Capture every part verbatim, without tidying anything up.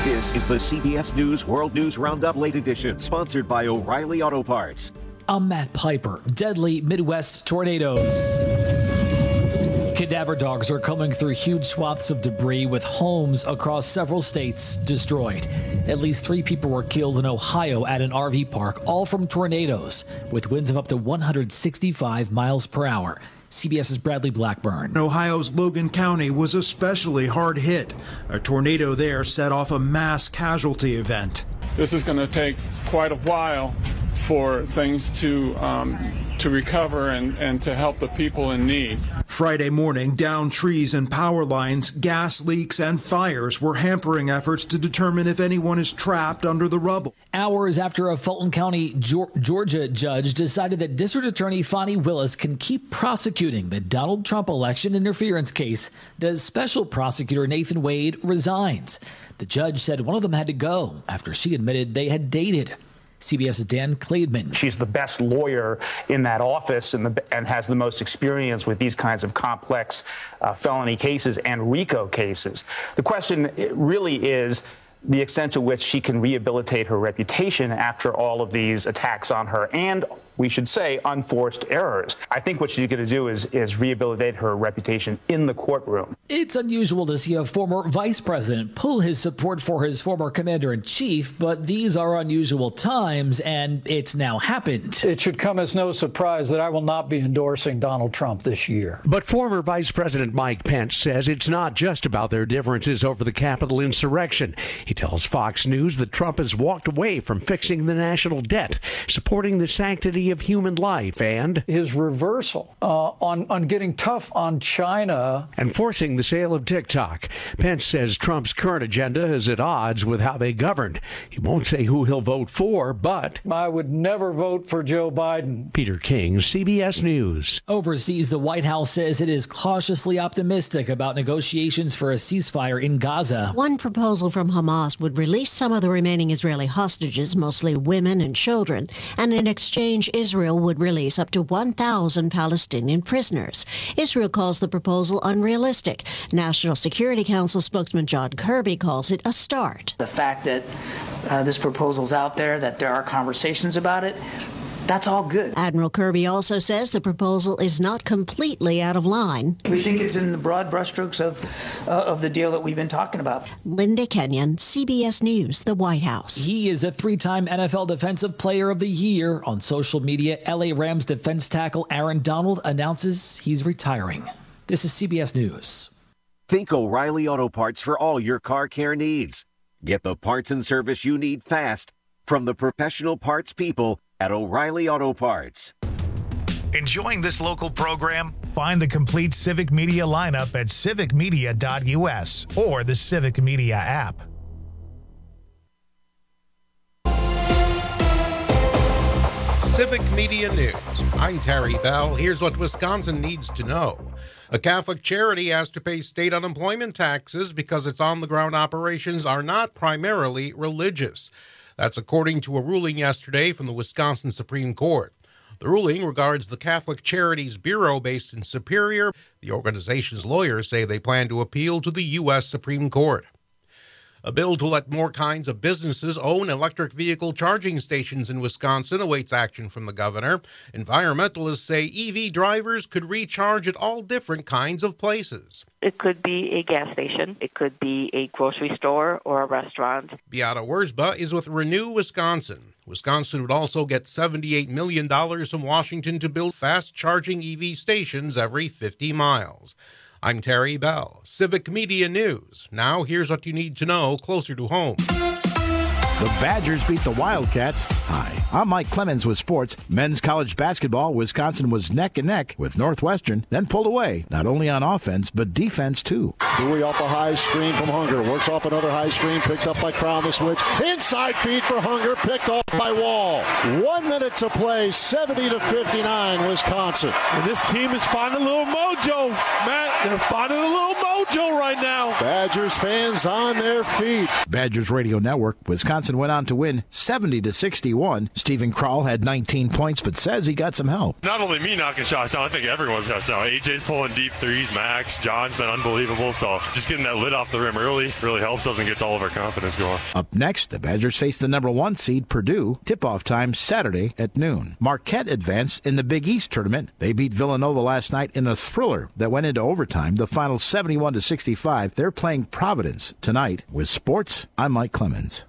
This is the C B S News World News Roundup Late Edition, sponsored by O'Reilly Auto Parts. I'm Matt Piper. Deadly Midwest tornadoes. Cadaver dogs are coming through huge swaths of debris, with homes across several states destroyed. At least three people were killed in Ohio at an R V park, all from tornadoes, with winds of up to one hundred sixty-five miles per hour. CBS's Bradley Blackburn. Ohio's Logan County was especially hard hit. A tornado there set off a mass casualty event. This is going to take quite a while for things to um, to recover and, and to help the people in need. Friday morning, downed trees and power lines, gas leaks, and fires were hampering efforts to determine if anyone is trapped under the rubble. Hours after a Fulton County, Georgia judge decided that District Attorney Fani Willis can keep prosecuting the Donald Trump election interference case, the special prosecutor Nathan Wade resigns. The judge said one of them had to go after she admitted they had dated. CBS's Dan Klaidman. She's the best lawyer in that office and, the, and has the most experience with these kinds of complex uh, felony cases and RICO cases. The question really is the extent to which she can rehabilitate her reputation after all of these attacks on her and, we should say, unforced errors. I think what she's going to do is, is rehabilitate her reputation in the courtroom. It's unusual to see a former vice president pull his support for his former commander-in-chief, but these are unusual times, and it's now happened. It should come as no surprise that I will not be endorsing Donald Trump this year. But former Vice President Mike Pence says it's not just about their differences over the Capitol insurrection. He tells Fox News that Trump has walked away from fixing the national debt, supporting the sanctity of human life, and his reversal uh, on, on getting tough on China and forcing the sale of TikTok. Pence says Trump's current agenda is at odds with how they governed. He won't say who he'll vote for, but I would never vote for Joe Biden. Peter King, C B S News. Overseas, the White House says it is cautiously optimistic about negotiations for a ceasefire in Gaza. One proposal from Hamas would release some of the remaining Israeli hostages, mostly women and children, and in exchange, Israel would release up to one thousand Palestinian prisoners. Israel calls the proposal unrealistic. National Security Council spokesman John Kirby calls it a start. The fact that uh, this proposal's out there, that there are conversations about it, that's all good. Admiral Kirby also says the proposal is not completely out of line. We think it's in the broad brushstrokes of uh, of the deal that we've been talking about. Linda Kenyon, C B S News, the White House. He is a three-time N F L Defensive Player of the Year. On social media, L A Rams defense tackle Aaron Donald announces he's retiring. This is C B S News. Think O'Reilly Auto Parts for all your car care needs. Get the parts and service you need fast from the professional parts people at O'Reilly Auto Parts. Enjoying this local program? Find the complete Civic Media lineup at civic media dot U S or the Civic Media app. Civic Media News. I'm Terry Bell. Here's what Wisconsin needs to know. A Catholic charity has to pay state unemployment taxes because its on-the-ground operations are not primarily religious. That's according to a ruling yesterday from the Wisconsin Supreme Court. The ruling regards the Catholic Charities Bureau based in Superior. The organization's lawyers say they plan to appeal to the U S Supreme Court. A bill to let more kinds of businesses own electric vehicle charging stations in Wisconsin awaits action from the governor. Environmentalists say E V drivers could recharge at all different kinds of places. It could be a gas station, it could be a grocery store or a restaurant. Beata Wurzba is with Renew Wisconsin. Wisconsin would also get seventy-eight million dollars from Washington to build fast-charging E V stations every fifty miles. I'm Terry Bell, Civic Media News. Now here's what you need to know closer to home. The Badgers beat the Wildcats. Hi, I'm Mike Clemens with sports. Men's college basketball, Wisconsin was neck and neck with Northwestern, then pulled away, not only on offense, but defense too. Dewey off a high screen from Hunger. Works off another high screen, picked up by Crown the switch. Inside feed for Hunger, picked off by Wall. One minute to play, seventy to fifty-nine, Wisconsin. And this team is finding a little mojo, Matt. They're finding a little mojo right now. Badgers fans on their feet. Badgers Radio Network, Wisconsin went on to win seventy to sixty-one. Steven Krall had nineteen points, but says he got some help. Not only me knocking shots down, I think everyone's got shots. A J's pulling deep threes, Max, John's been unbelievable. So just getting that lid off the rim early really helps us and gets all of our confidence going. Up next, the Badgers face the number one seed Purdue. Tip-off time Saturday at noon. Marquette advanced in the Big East tournament. They beat Villanova last night in a thriller that went into overtime. The final seventy-one to sixty-five. They're playing Providence tonight. With sports, I'm Mike Clemens.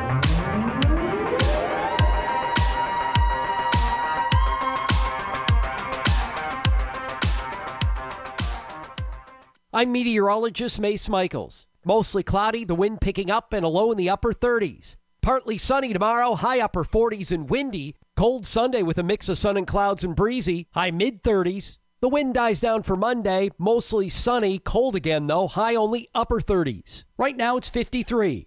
I'm meteorologist Mace Michaels. Mostly cloudy, the wind picking up and a low in the upper thirties. Partly sunny tomorrow, high upper forties and windy. Cold Sunday with a mix of sun and clouds and breezy, high mid-thirties. The wind dies down for Monday, mostly sunny, cold again though, high only upper thirties. Right now it's fifty-three.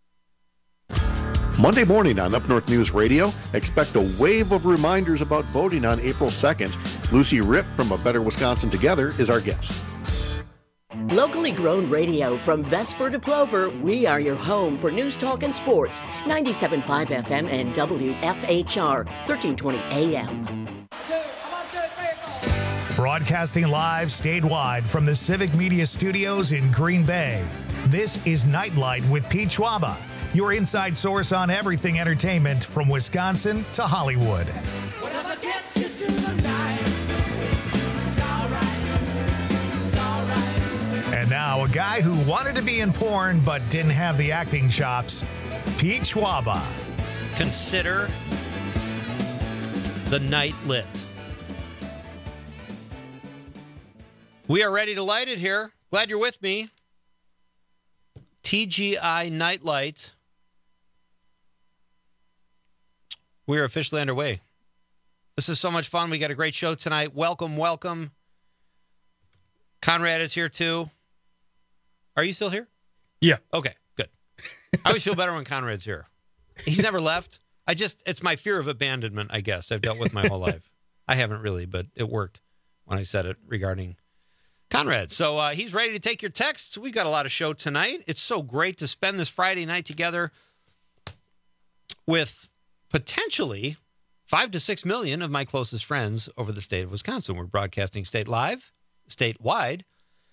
Monday morning on Up North News Radio, expect a wave of reminders about voting on April second. Lucy Ripp from A Better Wisconsin Together is our guest. Locally grown radio from Vesper to Plover, we are your home for news, talk, and sports. ninety-seven point five F M and W F H R, thirteen twenty A M. Broadcasting live statewide from the Civic Media Studios in Green Bay. This is Nightlight with Pete Schwaba, your inside source on everything entertainment from Wisconsin to Hollywood. Whatever gets you through the night. And now, a guy who wanted to be in porn but didn't have the acting chops, Pete Schwaba. Consider the night lit. We are ready to light it here. Glad you're with me. T G I Nightlight. We are officially underway. This is so much fun. We got a great show tonight. Welcome, welcome. Conrad is here too. Are you still here? Yeah. Okay, good. I always feel better when Conrad's here. He's never left. I just, it's my fear of abandonment, I guess, I've dealt with my whole life. I haven't really, but it worked when I said it regarding Conrad. So uh, he's ready to take your texts. We've got a lot of show tonight. It's so great to spend this Friday night together with potentially five to six million of my closest friends over the state of Wisconsin. We're broadcasting state live, statewide,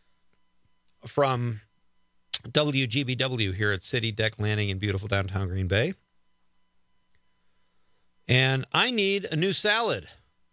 from W G B W here at City Deck Landing in beautiful downtown Green Bay. And I need a new salad.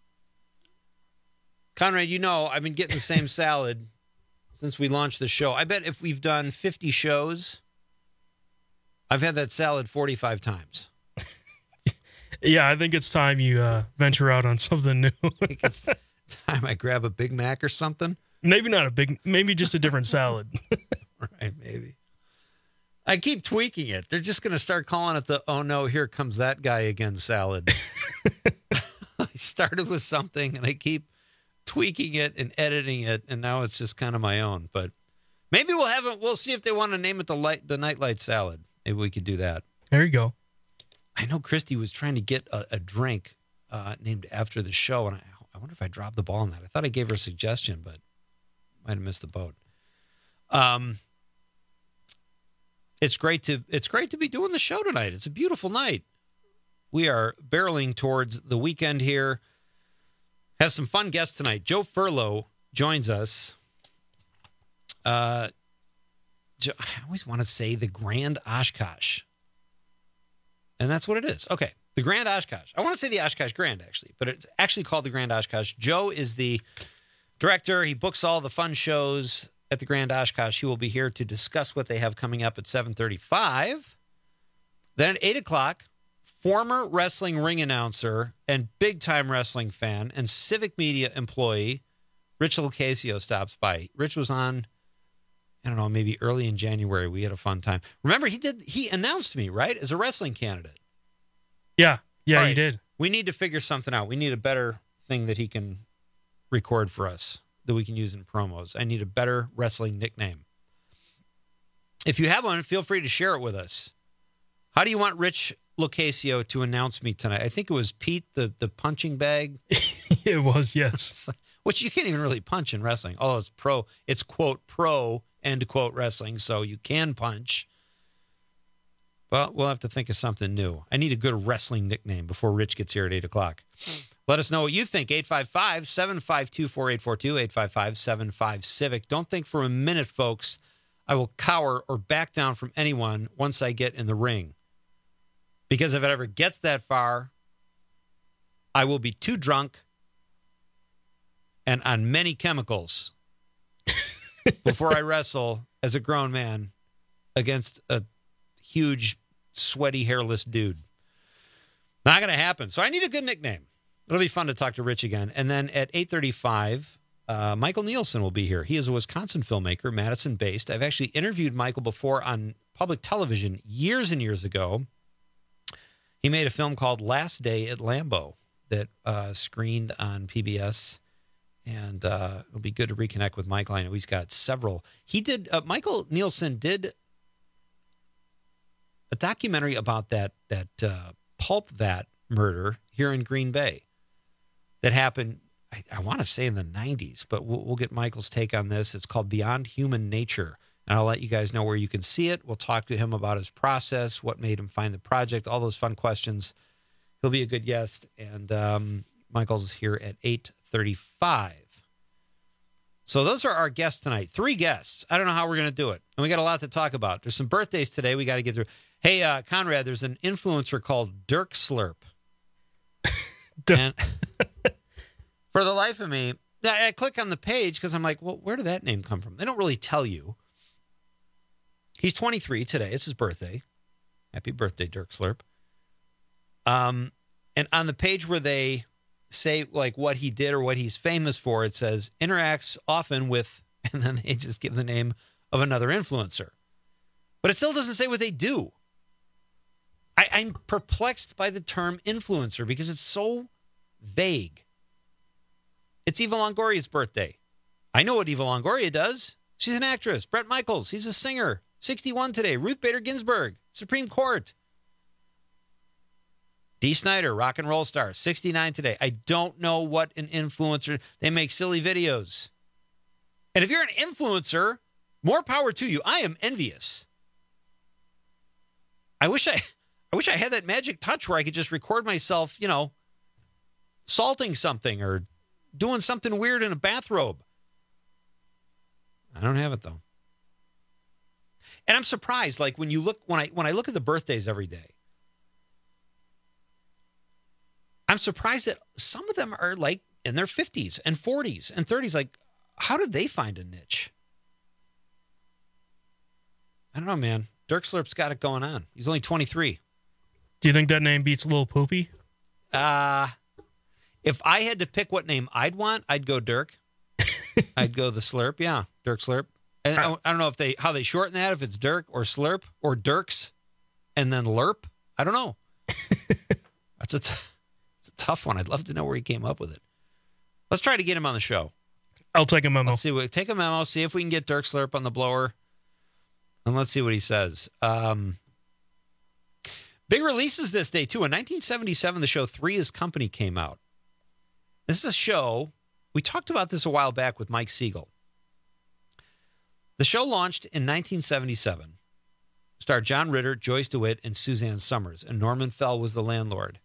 Conrad, you know, I've been getting the same salad since we launched the show. I bet if we've done fifty shows, I've had that salad forty-five times. Yeah, I think it's time you uh, venture out on something new. I think it's time I grab a Big Mac or something. Maybe not a big, maybe just a different salad. Right, maybe. I keep tweaking it. They're just going to start calling it the, oh no, here comes that guy again salad. I started with something and I keep tweaking it and editing it, and now it's just kind of my own. But maybe we'll have it, we'll see if they want to name it the light, the Nightlight Salad. Maybe we could do that. There you go. I know Christy was trying to get a, a drink uh, named after the show, and I, I wonder if I dropped the ball on that. I thought I gave her a suggestion, but might have missed the boat. Um, it's great to it's great to be doing the show tonight. It's a beautiful night. We are barreling towards the weekend here. Has some fun guests tonight. Joe Furlow joins us. Uh, I always want to say the Grand Oshkosh. And that's what it is. Okay, the Grand Oshkosh. I want to say the Oshkosh Grand, actually, but it's actually called the Grand Oshkosh. Joe is the director. He books all the fun shows at the Grand Oshkosh. He will be here to discuss what they have coming up at seven thirty-five. Then at eight o'clock, former wrestling ring announcer and big-time wrestling fan and Civic Media employee, Rich Lucasio stops by. Rich was on, I don't know, maybe early in January. We had a fun time. Remember, he did. He announced me, right, as a wrestling candidate. Yeah, yeah, right. He did. We need to figure something out. We need a better thing that he can record for us that we can use in promos. I need a better wrestling nickname. If you have one, feel free to share it with us. How do you want Rich Lucasio to announce me tonight? I think it was Pete, the, the punching bag. It was, yes. Which you can't even really punch in wrestling. Oh, it's pro. It's, quote, pro, end quote, wrestling, so you can punch. Well, we'll have to think of something new. I need a good wrestling nickname before Rich gets here at eight o'clock. Let us know what you think. eight five five, seven five two, four eight four two, eight five five, seven five, civic. Don't think for a minute, folks, I will cower or back down from anyone once I get in the ring. Because if it ever gets that far, I will be too drunk and on many chemicals before I wrestle as a grown man against a huge, sweaty, hairless dude. Not going to happen. So I need a good nickname. It'll be fun to talk to Rich again. And then at eight thirty-five, uh, Michael Nielsen will be here. He is a Wisconsin filmmaker, Madison-based. I've actually interviewed Michael before on public television years and years ago. He made a film called Last Day at Lambeau that uh, screened on P B S. And uh, it'll be good to reconnect with Michael. I know he's got several. He did, uh, Michael Nielsen did a documentary about that, that uh, pulp vat murder here in Green Bay that happened, I, I want to say in the nineties, but we'll, we'll get Michael's take on this. It's called Beyond Human Nature, and I'll let you guys know where you can see it. We'll talk to him about his process, what made him find the project, all those fun questions. He'll be a good guest, and um, Michael's here at eight thirty-five. So those are our guests tonight. Three guests. I don't know how we're going to do it, and we got a lot to talk about. There's some birthdays today we got to get through. Hey, uh, Conrad, there's an influencer called Dirk Slurp. And for the life of me, I click on the page because I'm like, well, where did that name come from? They don't really tell you. He's twenty-three today. It's his birthday. Happy birthday, Dirk Slurp. Um, and on the page where they say like what he did or what he's famous for, it says interacts often with, and then they just give the name of another influencer. But it still doesn't say what they do. I, I'm perplexed by the term influencer because it's so vague. It's Eva Longoria's birthday. I know what Eva Longoria does. She's an actress. Bret Michaels, he's a singer. sixty-one today. Ruth Bader Ginsburg, Supreme Court. Dee Snider, rock and roll star, sixty-nine today. I don't know what an influencer, they make silly videos. And if you're an influencer, more power to you. I am envious. I wish I I wish I had that magic touch where I could just record myself, you know, salting something or doing something weird in a bathrobe. I don't have it though. And I'm surprised, like when you look when I when I look at the birthdays every day, I'm surprised that some of them are like in their fifties and forties and thirties. Like, how did they find a niche? I don't know, man. Dirk Slurp's got it going on. He's only twenty-three. Do you think that name beats Lil Poopy? Uh, if I had to pick what name I'd want, I'd go Dirk. I'd go the Slurp. Yeah, Dirk Slurp. And I, I don't know if they how they shorten that, if it's Dirk or Slurp or Dirks and then Lurp. I don't know. That's a, t- it's a tough one. I'd love to know where he came up with it. Let's try to get him on the show. I'll take a memo. Let's see what, take a memo, see if we can get Dirk Slurp on the blower. And let's see what he says. Um, big releases this day, too. In nineteen seventy-seven, the show Three is Company came out. This is a show, we talked about this a while back with Mike Siegel. The show launched in nineteen seventy-seven. Starred John Ritter, Joyce DeWitt, and Suzanne Summers. And Norman Fell was the landlord.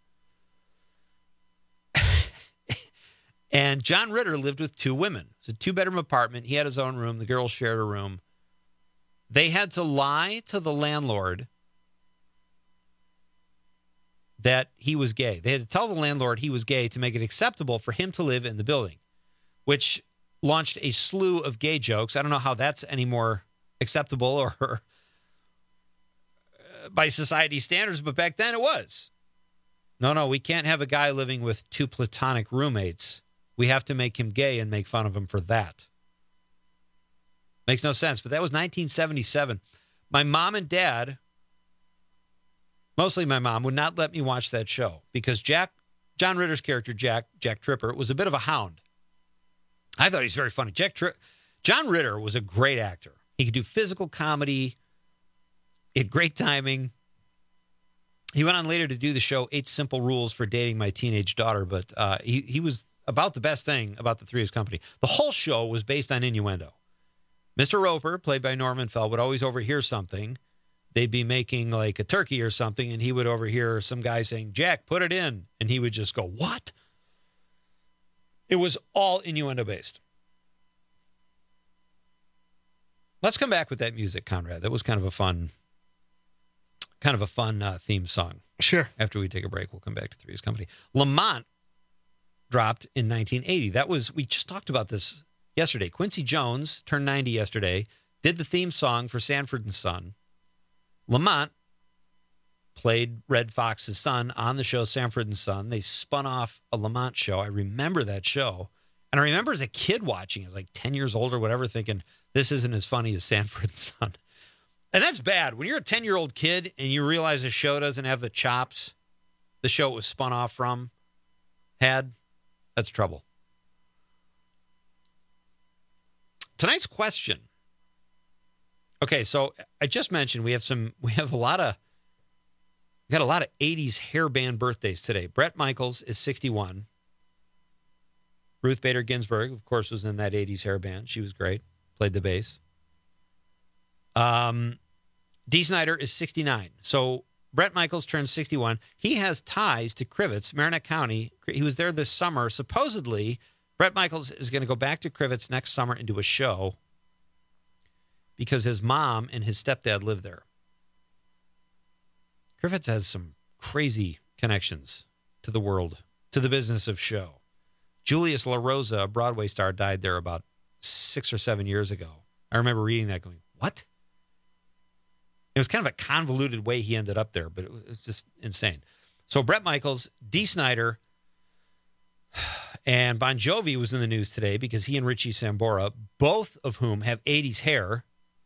And John Ritter lived with two women. It was a two-bedroom apartment. He had his own room. The girls shared a room. They had to lie to the landlord that he was gay. They had to tell the landlord he was gay to make it acceptable for him to live in the building, which launched a slew of gay jokes. I don't know how that's any more acceptable or by society standards, but back then it was. No, no, we can't have a guy living with two platonic roommates. We have to make him gay and make fun of him for that. Makes no sense, but that was nineteen seventy-seven. My mom and dad, mostly my mom, would not let me watch that show because Jack, John Ritter's character, Jack, Jack Tripper, was a bit of a hound. I thought he was very funny. Jack Tri- John Ritter was a great actor. He could do physical comedy. He had great timing. He went on later to do the show Eight Simple Rules for Dating My Teenage Daughter, but uh, he, he was about the best thing about the Three is Company. The whole show was based on innuendo. Mister Roper, played by Norman Fell, would always overhear something they'd be making like a turkey or something, and he would overhear some guy saying, Jack, put it in. And he would just go, what? It was all innuendo-based. Let's come back with that music, Conrad. That was kind of a fun, kind of a fun uh, theme song. Sure. After we take a break, we'll come back to Three's Company. Lamont dropped in nineteen eighty. That was, we just talked about this yesterday. Quincy Jones turned ninety yesterday, did the theme song for Sanford and Son. Lamont played Red Fox's son on the show Sanford and Son. They spun off a Lamont show. I remember that show. And I remember as a kid watching it, like ten years old or whatever, thinking, this isn't as funny as Sanford and Son. And that's bad. When you're a ten-year-old kid and you realize a show doesn't have the chops the show it was spun off from had, that's trouble. Tonight's question. Okay, so I just mentioned we have some, we have a lot of, we got a lot of eighties hair band birthdays today. Bret Michaels is sixty-one. Ruth Bader Ginsburg, of course, was in that eighties hair band. She was great. Played the bass. Um, Dee Snider is sixty-nine. So Bret Michaels turns sixty-one. He has ties to Crivets, Marinette County. He was there this summer. Supposedly, Bret Michaels is going to go back to Crivets next summer and do a show because his mom and his stepdad live there. Crivets has some crazy connections to the world, to the business of show. Julius La Rosa, a Broadway star, died there about six or seven years ago. I remember reading that going, what? It was kind of a convoluted way he ended up there, but it was just insane. So Bret Michaels, Dee Snider, and Bon Jovi was in the news today because he and Richie Sambora, both of whom have eighties hair,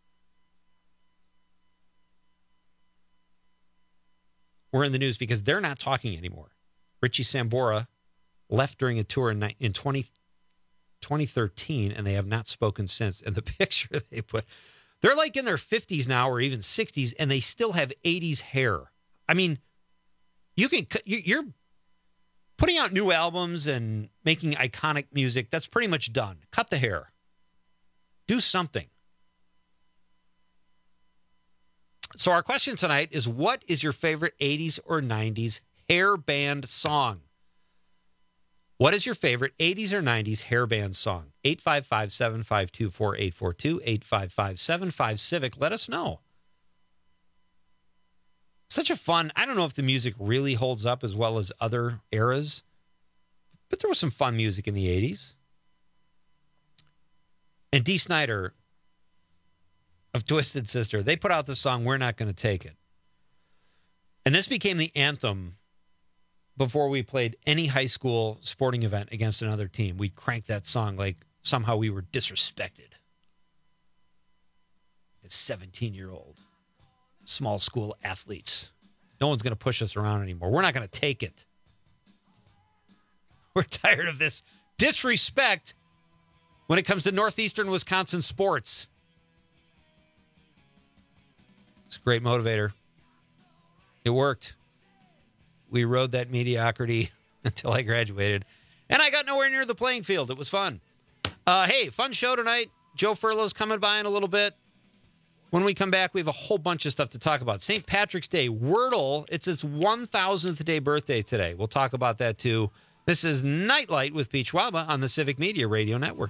were in the news because they're not talking anymore. Richie Sambora left during a tour in, in twenty, twenty thirteen, and they have not spoken since. And the picture they put, they're like in their fifties now or even sixties, and they still have eighties hair. I mean, you can, you're putting out new albums and making iconic music. That's pretty much done. Cut the hair. Do something. So our question tonight is, what is your favorite eighties or nineties hair band song? What is your favorite eighties or nineties hair band song? eight five five, seven five two, four eight four two, eight five five, seven five, Civic. Let us know. Such a fun, I don't know if the music really holds up as well as other eras, but there was some fun music in the eighties. And Dee Snider of Twisted Sister, they put out the song, We're Not Gonna Take It. And this became the anthem before we played any high school sporting event against another team. We'd crank that song like somehow we were disrespected. As seventeen-year-old small school athletes. No one's going to push us around anymore. We're not going to take it. We're tired of this disrespect when it comes to Northeastern Wisconsin sports. It's a great motivator. It worked. We rode that mediocrity until I graduated, and I got nowhere near the playing field. It was fun. Uh, hey, fun show tonight. Joe Furlow's coming by in a little bit. When we come back, we have a whole bunch of stuff to talk about. Saint Patrick's Day, Wordle, it's its one thousandth day birthday today. We'll talk about that, too. This is Nightlight with Pete Schwaba on the Civic Media Radio Network.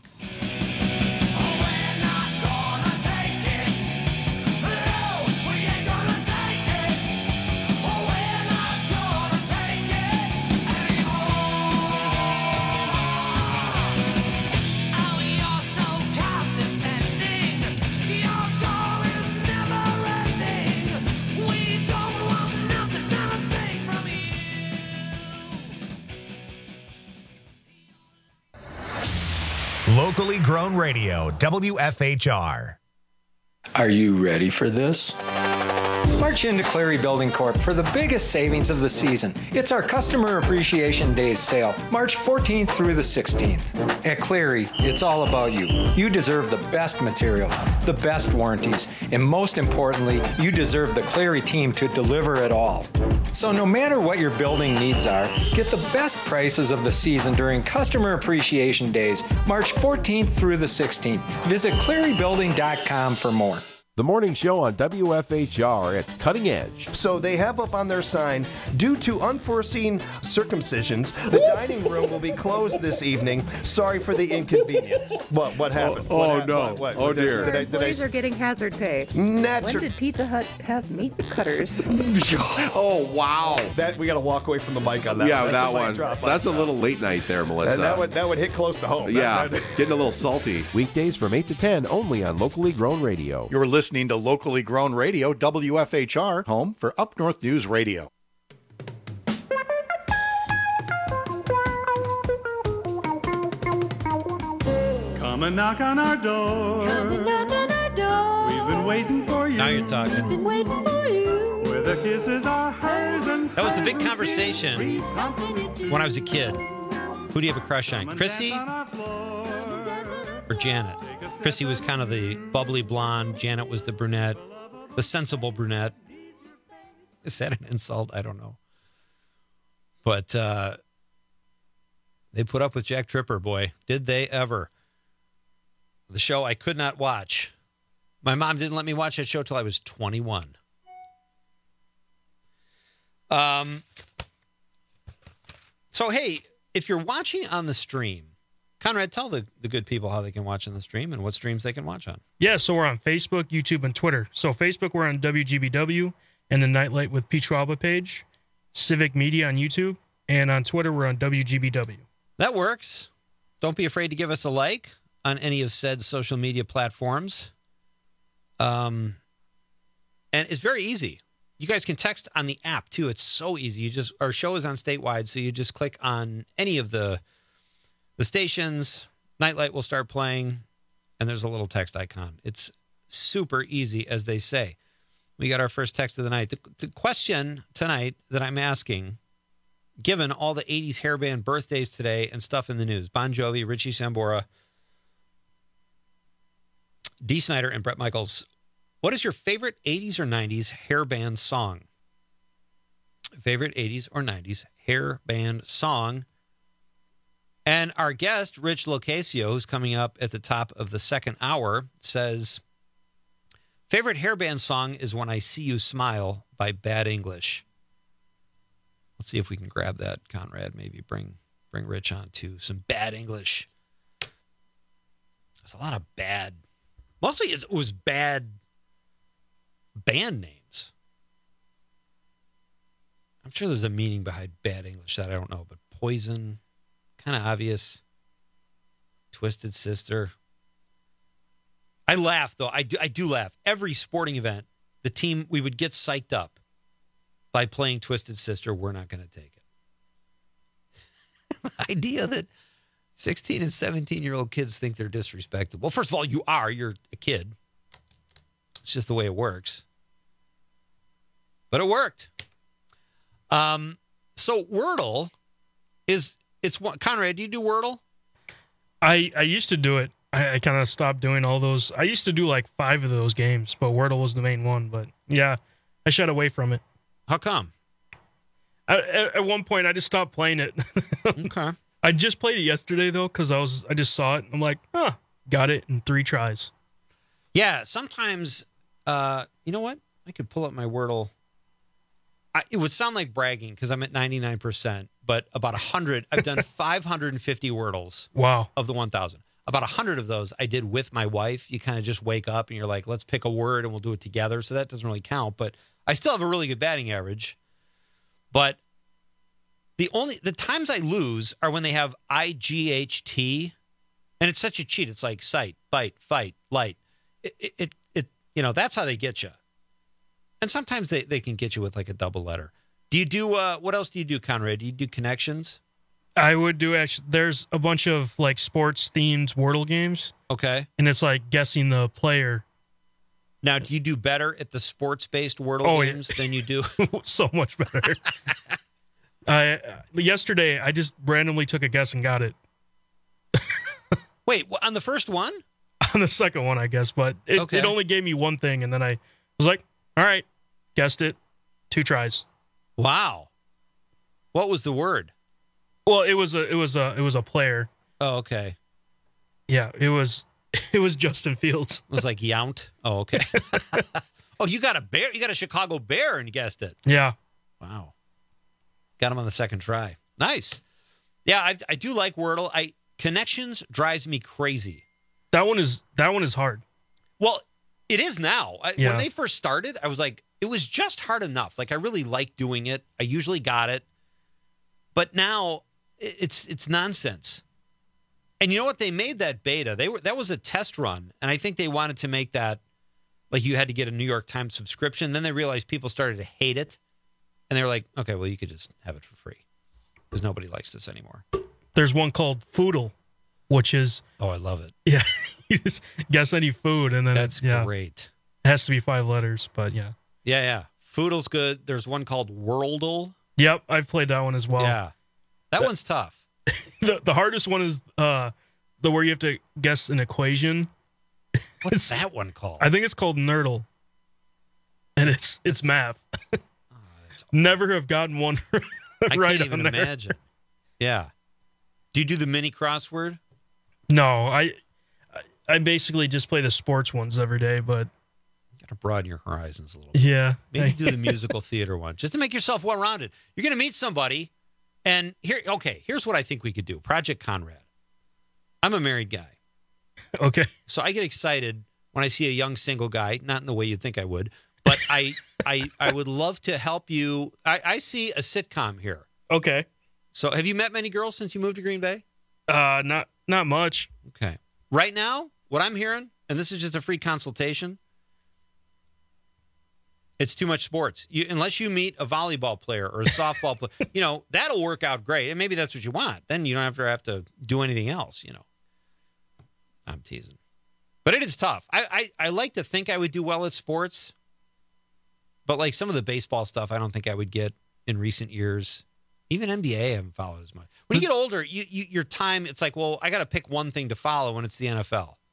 Locally grown radio, W F H R. Are you ready for this? March into Cleary Building Corp for the biggest savings of the season. It's our Customer Appreciation Days sale, March fourteenth through the sixteenth. At Cleary, it's all about you. You deserve the best materials, the best warranties, and most importantly, you deserve the Cleary team to deliver it all. So no matter what your building needs are, get the best prices of the season during Customer Appreciation Days, March fourteenth through the sixteenth. Visit cleary building dot com for more. The morning show on W F H R. It's Cutting Edge. So they have up on their sign, due to unforeseen circumcisions, the dining room will be closed this evening. Sorry for the inconvenience. What What happened? Oh, what oh hap- no. What, what, Oh, what, dear. Did I, Our did I, employees are getting hazard pay. Natu- When did Pizza Hut have meat cutters? Oh, wow. that we got to walk away from the mic on that. Yeah, one. that That's a mic one. drop. That's a little late night there, Melissa. And that would that would hit close to home. yeah, That- that- getting a little salty. Weekdays from eight to ten, only on Locally Grown Radio. You're listening to Locally Grown Radio, W F H R, home for Up North News Radio. Come and knock on our door. Come and knock on our door. We've been waiting for you. Now you're talking. Been waiting for you. Where the kisses are hers and That was the big hers and conversation three's company too. when I was a kid. Who do you have a crush on, Chrissy or Janet? Chrissy was kind of the bubbly blonde. Janet was the brunette, the sensible brunette. Is that an insult? I don't know. But uh, they put up with Jack Tripper, boy. Did they ever? The show I could not watch. My mom didn't let me watch that show till I was twenty-one. Um. So, hey, if you're watching on the stream, Conrad, tell the, the good people how they can watch on the stream and what streams they can watch on. Yeah, so we're on Facebook, YouTube, and Twitter. So Facebook, we're on W G B W and the Nightlight with Pete Schwaba page, Civic Media on YouTube, and on Twitter, we're on W G B W. That works. Don't be afraid to give us a like on any of said social media platforms. Um, and it's very easy. You guys can text on the app, too. It's so easy. You just Our show is on statewide, so you just click on any of the the stations. Nightlight will start playing, and there's a little text icon. It's super easy, as they say. We got our first text of the night. The, the question tonight that I'm asking, given all the eighties hairband birthdays today and stuff in the news, Bon Jovi, Richie Sambora, Dee Snider, and Bret Michaels, what is your favorite eighties or nineties hairband song? Favorite eighties or nineties hairband song. And our guest, Rich Locasio, who's coming up at the top of the second hour, says, favorite hairband song is When I See You Smile by Bad English. Let's see if we can grab that, Conrad. Maybe bring bring Rich on to some Bad English. There's a lot of bad, mostly it was bad band names. I'm sure there's a meaning behind Bad English that I don't know, but Poison, kind of obvious. Twisted Sister. I laugh, though. I do, I do laugh. Every sporting event, the team, we would get psyched up by playing Twisted Sister. We're not going to take it. The idea that sixteen and seventeen-year-old kids think they're disrespected. Well, first of all, you are. You're a kid. It's just the way it works. But it worked. Um, so Wordle is, it's one, Conrad, do you do Wordle? I, I used to do it. I, I kind of stopped doing all those. I used to do like five of those games, but Wordle was the main one. But yeah, I shied away from it. How come? I, at, at one point, I just stopped playing it. Okay. I just played it yesterday though, because I was I just saw it. I'm like, huh, got it in three tries. Yeah, sometimes, uh, you know what? I could pull up my Wordle. I, it would sound like bragging because I'm at ninety-nine percent, but about one hundred, I've done five hundred fifty Wordles. Wow. Of the one thousand. About one hundred of those I did with my wife. You kind of just wake up and you're like, let's pick a word and we'll do it together. So that doesn't really count, but I still have a really good batting average. But the only, the times I lose are when they have I G H T, and it's such a cheat. It's like sight, bite, fight, light. It, it, it, it you know, that's how they get you. And sometimes they, they can get you with like a double letter. Do you do, uh, what else do you do, Conrad? Do you do connections? I would do actually. There's a bunch of like sports themed Wordle games. Okay. And it's like guessing the player. Now, do you do better at the sports-based Wordle Oh, games yeah. than you do? So much better. I uh, yesterday I just randomly took a guess and got it. Wait, on the first one? On the second one, I guess, but it, Okay. it only gave me one thing, and then I was like, all right, guessed it. Two tries. Wow. What was the word? Well, it was a it was a it was a player. Oh, okay. Yeah, it was It was Justin Fields. It was like Yount. Oh, okay. Oh, you got a bear. You got a Chicago Bear, and you guessed it. Yeah. Wow. Got him on the second try. Nice. Yeah, I, I do like Wordle. I Connections drives me crazy. That one is that one is hard. Well, it is now. I, Yeah. When they first started, I was like, it was just hard enough. Like, I really like doing it. I usually got it. But now it- it's it's nonsense. And you know what? They made that beta. They were that was a test run, and I think they wanted to make that like you had to get a New York Times subscription. Then they realized people started to hate it, and they were like, okay, well, you could just have it for free because nobody likes this anymore. There's one called Foodle, which is Oh, I love it. yeah, you just guess any food and then That's it, yeah, great. It has to be five letters, but yeah. Yeah, yeah. Foodle's good. There's one called Worldle. Yep, I've played that one as well. Yeah, that That- one's tough. The the hardest one is uh the where you have to guess an equation. What's that one called? I think it's called Nerdle. And it's it's That's- math. Oh, Never have gotten one I right can't even on there. imagine. Yeah. Do you do the mini crossword? No, I I- I basically just play the sports ones every day, but Got to broaden your horizons a little bit. yeah. Maybe do the musical theater one just to make yourself well rounded. You're going to meet somebody, and here, okay, here's what I think we could do Project Conrad. I'm a married guy. Okay. So I get excited when I see a young single guy, not in the way you'd think I would, but I I, I would love to help you. I, I see a sitcom here. Okay. So have you met many girls since you moved to Green Bay? Uh not not much. Okay. Right now, what I'm hearing, and this is just a free consultation, it's too much sports. You, unless you meet a volleyball player or a softball player, you know, that'll work out great. And maybe that's what you want. Then you don't have to have to do anything else, you know. I'm teasing. But it is tough. I, I, I like to think I would do well at sports. But like some of the baseball stuff, I don't think I would get in recent years. Even N B A, I haven't followed as much. When you get older, you, you your time, it's like, well, I got to pick one thing to follow when it's the N F L.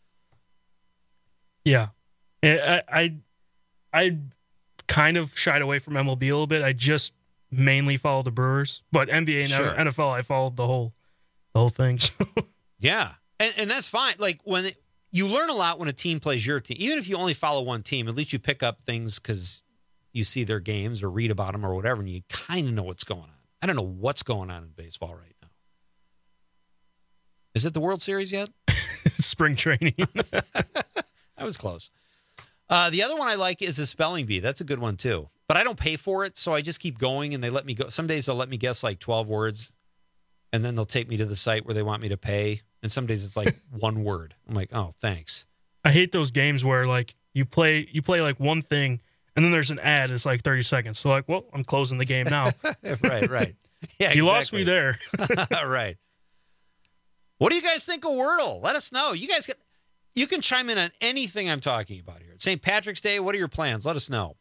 Yeah. I I I kind of shied away from M L B a little bit. I just mainly follow the Brewers, but N B A and Sure. N F L I followed the whole the whole thing. Yeah. And, and that's fine. Like when it, you learn a lot when a team plays your team, even if you only follow one team, at least you pick up things because you see their games or read about them or whatever, and you kind of know what's going on. I don't know what's going on in baseball right now. Is it the World Series yet? Spring training. That was close. Uh, the other one I like is the spelling bee. That's a good one too. But I don't pay for it, so I just keep going, and they let me go. Some days they'll let me guess like twelve words, and then they'll take me to the site where they want me to pay. And some days it's like one word. I'm like, oh, thanks. I hate those games where like you play you play like one thing and then there's an ad. It's like thirty seconds. So like, well, I'm closing the game now. Right, right. Yeah, you lost me there. Right. What do you guys think of Wordle? Let us know. You guys can, you can chime in on anything I'm talking about here. It's Saint Patrick's Day. What are your plans? Let us know.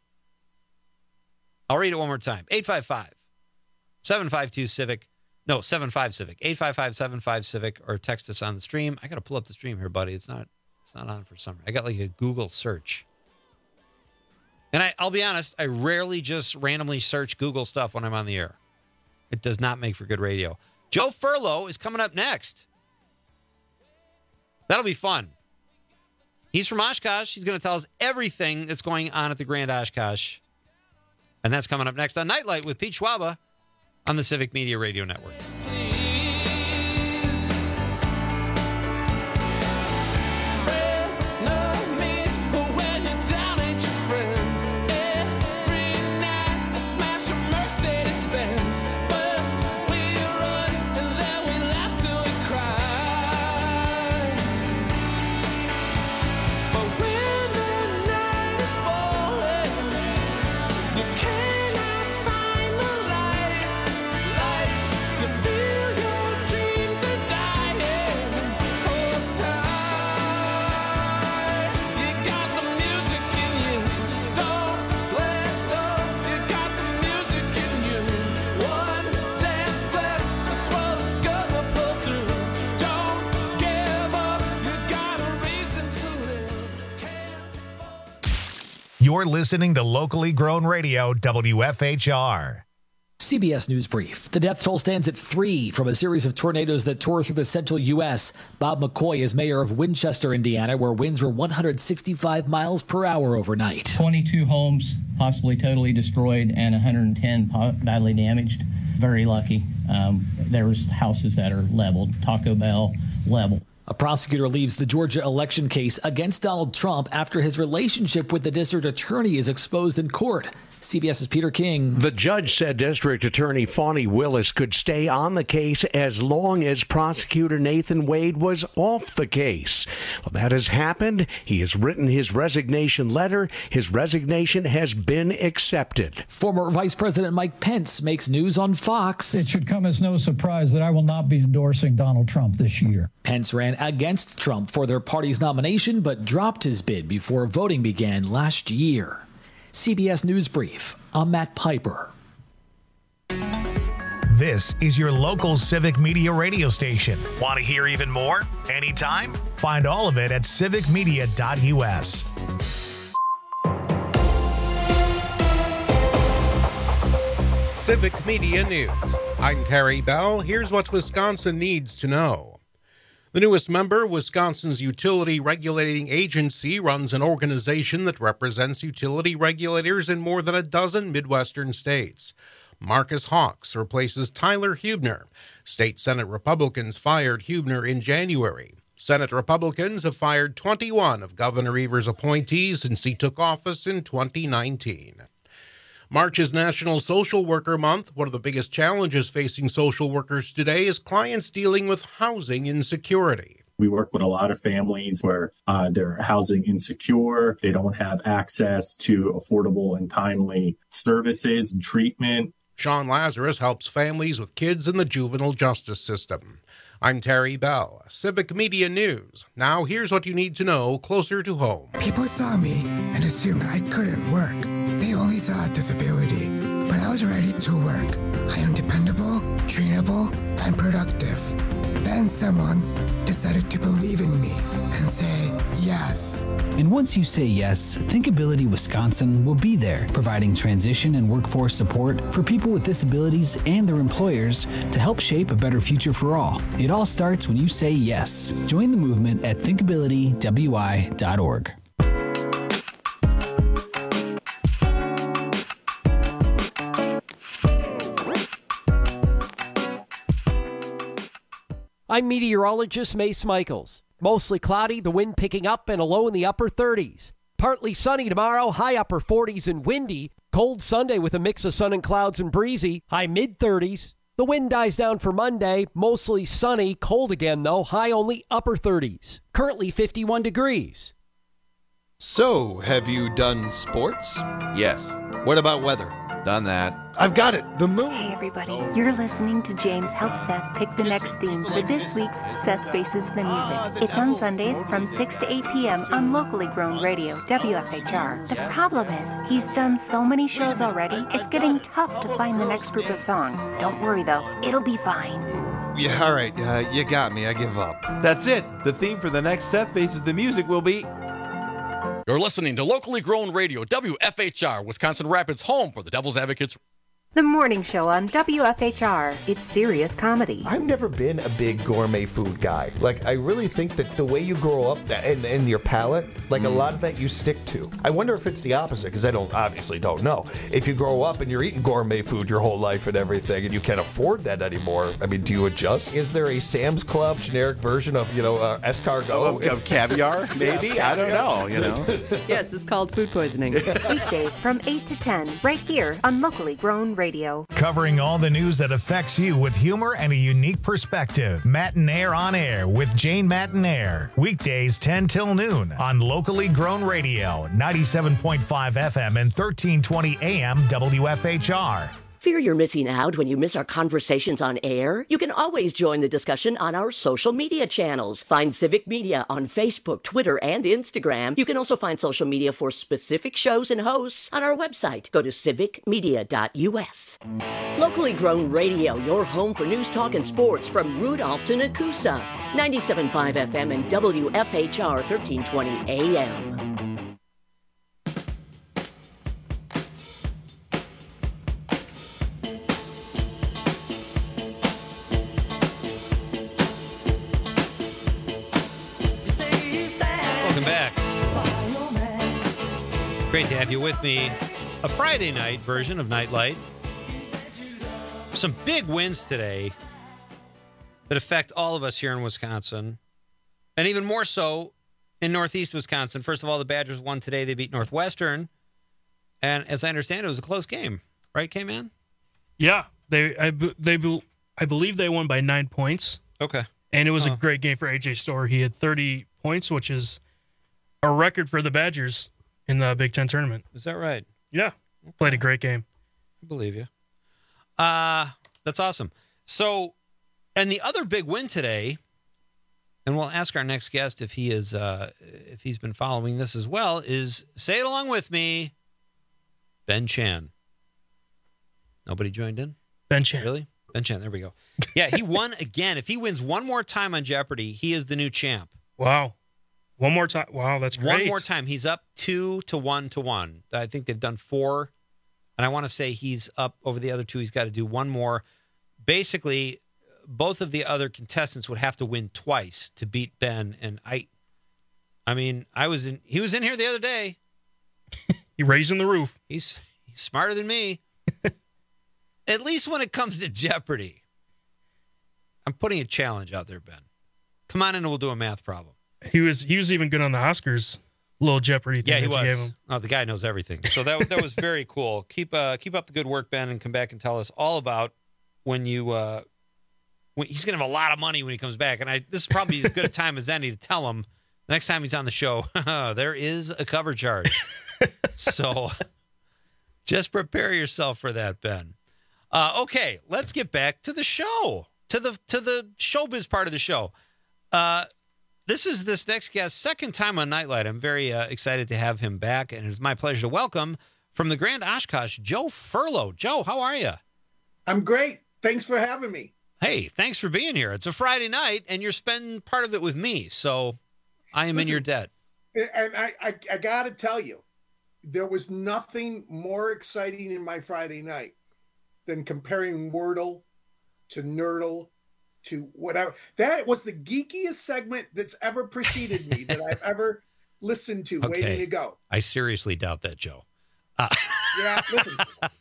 I'll read it one more time. eight five five, seven five two, Civic. No, seven five Civic. eight five five, seven five Civic, or text us on the stream. I got to pull up the stream here, buddy. It's not it's not on for some reason. I got like a Google search. And I, I'll be honest, I rarely just randomly search Google stuff when I'm on the air. It does not make for good radio. Joe Furlow is coming up next. That'll be fun. He's from Oshkosh. He's going to tell us everything that's going on at the Grand Oshkosh. And that's coming up next on Nightlight with Pete Schwaba on the Civic Media Radio Network. You're listening to locally grown radio W F H R. C B S News Brief. The death toll stands at three from a series of tornadoes that tore through the central U S Bob McCoy is mayor of Winchester, Indiana, where winds were one hundred sixty-five miles per hour overnight. twenty-two homes possibly totally destroyed and one hundred ten badly damaged. Very lucky. Um, there was houses that are leveled. Taco Bell, level. A prosecutor leaves the Georgia election case against Donald Trump after his relationship with the district attorney is exposed in court. CBS's Peter King. The judge said District Attorney Fani Willis could stay on the case as long as prosecutor Nathan Wade was off the case. Well, that has happened. He has written his resignation letter. His resignation has been accepted. Former Vice President Mike Pence makes news on Fox. It should come as no surprise that I will not be endorsing Donald Trump this year. Pence ran against Trump for their party's nomination, but dropped his bid before voting began last year. C B S News Brief. I'm Matt Piper. This is your local Civic Media radio station. Want to hear even more? Anytime? Find all of it at civic media dot u s. Civic Media News. I'm Terry Bell. Here's what Wisconsin needs to know. The newest member, Wisconsin's Utility Regulating Agency, runs an organization that represents utility regulators in more than a dozen Midwestern states. Marcus Hawks replaces Tyler Huebner. State Senate Republicans fired Huebner in January. Senate Republicans have fired twenty-one of Governor Evers' appointees since he took office in twenty nineteen. March is National Social Worker Month. One of the biggest challenges facing social workers today is clients dealing with housing insecurity. We work with a lot of families where uh, they're housing insecure. They don't have access to affordable and timely services and treatment. Sean Lazarus helps families with kids in the juvenile justice system. I'm Terry Bell, Civic Media News. Now here's what you need to know closer to home. People saw me and assumed I couldn't work. They only saw disability, but I was ready to work. I am dependable, trainable, and productive. Then someone decided to believe in me and say yes. And once you say yes, Thinkability Wisconsin will be there, providing transition and workforce support for people with disabilities and their employers to help shape a better future for all. It all starts when you say yes. Join the movement at thinkability w i dot org. I'm meteorologist Mace Michaels. Mostly cloudy, the wind picking up and a low in the upper thirties. Partly sunny tomorrow, high upper forties and windy. Cold Sunday with a mix of sun and clouds and breezy, high mid thirties. The wind dies down for Monday, mostly sunny, cold again though, high only upper thirties. Currently fifty-one degrees. So, have you done sports? Yes. What about weather? Done that. I've got it. The moon. Hey, everybody. You're listening to James help Seth pick the next theme for this week's Seth Faces the Music. It's on Sundays from six to eight p.m. on locally grown radio, W F H R. The problem is, he's done so many shows already, it's getting tough to find the next group of songs. Don't worry, though. It'll be fine. Yeah, all right. Uh, you got me. I give up. That's it. The theme for the next Seth Faces the Music will be... You're listening to locally grown radio, W F H R, Wisconsin Rapids, home for the Devil's Advocates. The morning show on W F H R. It's serious comedy. I've never been a big gourmet food guy. Like, I really think that the way you grow up and, and your palate, like mm. a lot of that you stick to. I wonder if it's the opposite, because I don't obviously don't know. If you grow up and you're eating gourmet food your whole life and everything, and you can't afford that anymore, I mean, do you adjust? Is there a Sam's Club generic version of, you know, uh, escargot? Oh, of, of caviar, maybe? Yeah, I don't know, you know. Yes, it's called food poisoning. Weekdays from eight to ten, right here on locally grown radio. Covering all the news that affects you with humor and a unique perspective. Matinaire on Air with Jane Matinaire. Weekdays ten till noon on locally grown radio, ninety-seven point five F M and thirteen twenty A M W F H R. Fear you're missing out when you miss our conversations on air? You can always join the discussion on our social media channels. Find Civic Media on Facebook, Twitter, and Instagram. You can also find social media for specific shows and hosts on our website. Go to civic media dot u s. Locally grown radio, your home for news, talk, and sports from Rudolph to Nakusa. ninety-seven point five F M and W F H R thirteen twenty A M. Great to have you with me. A Friday night version of Nightlight. Some big wins today that affect all of us here in Wisconsin, and even more so in Northeast Wisconsin. First of all, the Badgers won today. They beat Northwestern, and as I understand, it was a close game, right, K-Man? Yeah, they I, they I believe they won by nine points. Okay, and it was oh. a great game for A J Storr. He had thirty points, which is a record for the Badgers in the Big Ten tournament. Is that right? Yeah, okay. Played a great game. I believe you. Uh, that's awesome. So, and the other big win today, and we'll ask our next guest if he is, uh, if he's been following this as well, is, say it along with me, Ben Chan. Nobody joined in? Ben Chan. Really? Ben Chan, there we go. Yeah, he won again. If he wins one more time on Jeopardy, he is the new champ. Wow. One more time. Wow, that's great. One more time. He's up two to one to one. I think they've done four. And I want to say he's up over the other two. He's got to do one more. Basically, both of the other contestants would have to win twice to beat Ben. And I, I mean, I was in. He was in here the other day. He raising the roof. He's he's smarter than me. At least when it comes to Jeopardy. I'm putting a challenge out there, Ben. Come on in and we'll do a math problem. He was he was even good on the Oscars. Little Jeopardy thing. Yeah, he that you was. Gave him. Oh, the guy knows everything. So that that was very cool. Keep uh keep up the good work, Ben, and come back and tell us all about when you uh when he's gonna have a lot of money when he comes back. And I this is probably as good a time as any to tell him the next time he's on the show, there is a cover charge. So just prepare yourself for that, Ben. Uh, okay, let's get back to the show, to the to the showbiz part of the show. Uh, this is this next guest, second time on Nightlight. I'm very uh, excited to have him back, and it's my pleasure to welcome from the Grand Oshkosh, Joe Furlow. Joe, how are you? I'm great. Thanks for having me. Hey, thanks for being here. It's a Friday night, and you're spending part of it with me, so I am Listen, in your debt. And I, I, I got to tell you, there was nothing more exciting in my Friday night than comparing Wordle to Nerdle to whatever. That was the geekiest segment that's ever preceded me that I've ever listened to. Okay. Waiting to go. I seriously doubt that, Joe. Uh. Yeah, listen.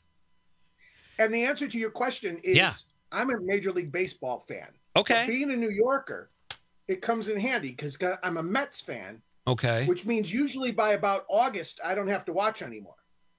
And the answer to your question is, yeah. I'm a Major League Baseball fan. Okay. But being a New Yorker, it comes in handy because I'm a Mets fan. Okay. Which means usually by about August, I don't have to watch anymore.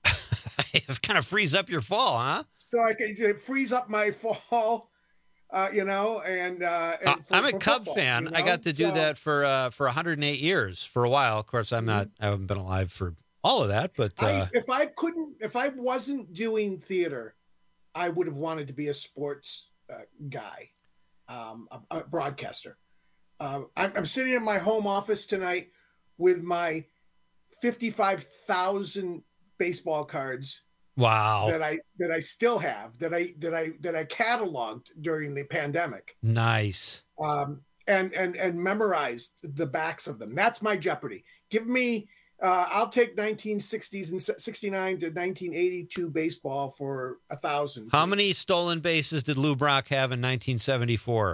It kind of frees up your fall, huh? So I can it frees up my fall, uh, you know, and, uh, and uh, for, I'm a for Cub football, fan. you know? I got to do so, that for uh, for one hundred eight years for a while. Of course, I'm not. I haven't been alive for all of that, but uh, I, if I couldn't, if I wasn't doing theater, I would have wanted to be a sports uh, guy, um, a, a broadcaster. Uh, I'm, I'm sitting in my home office tonight with my fifty-five thousand baseball cards. Wow. That I that I still have that I that I that I cataloged during the pandemic. Nice. Um, and and and memorized the backs of them. That's my Jeopardy. Give me. Uh, I'll take nineteen sixties and sixty-nine to nineteen eighty-two baseball for a thousand. How many stolen bases did Lou Brock have in nineteen seventy-four?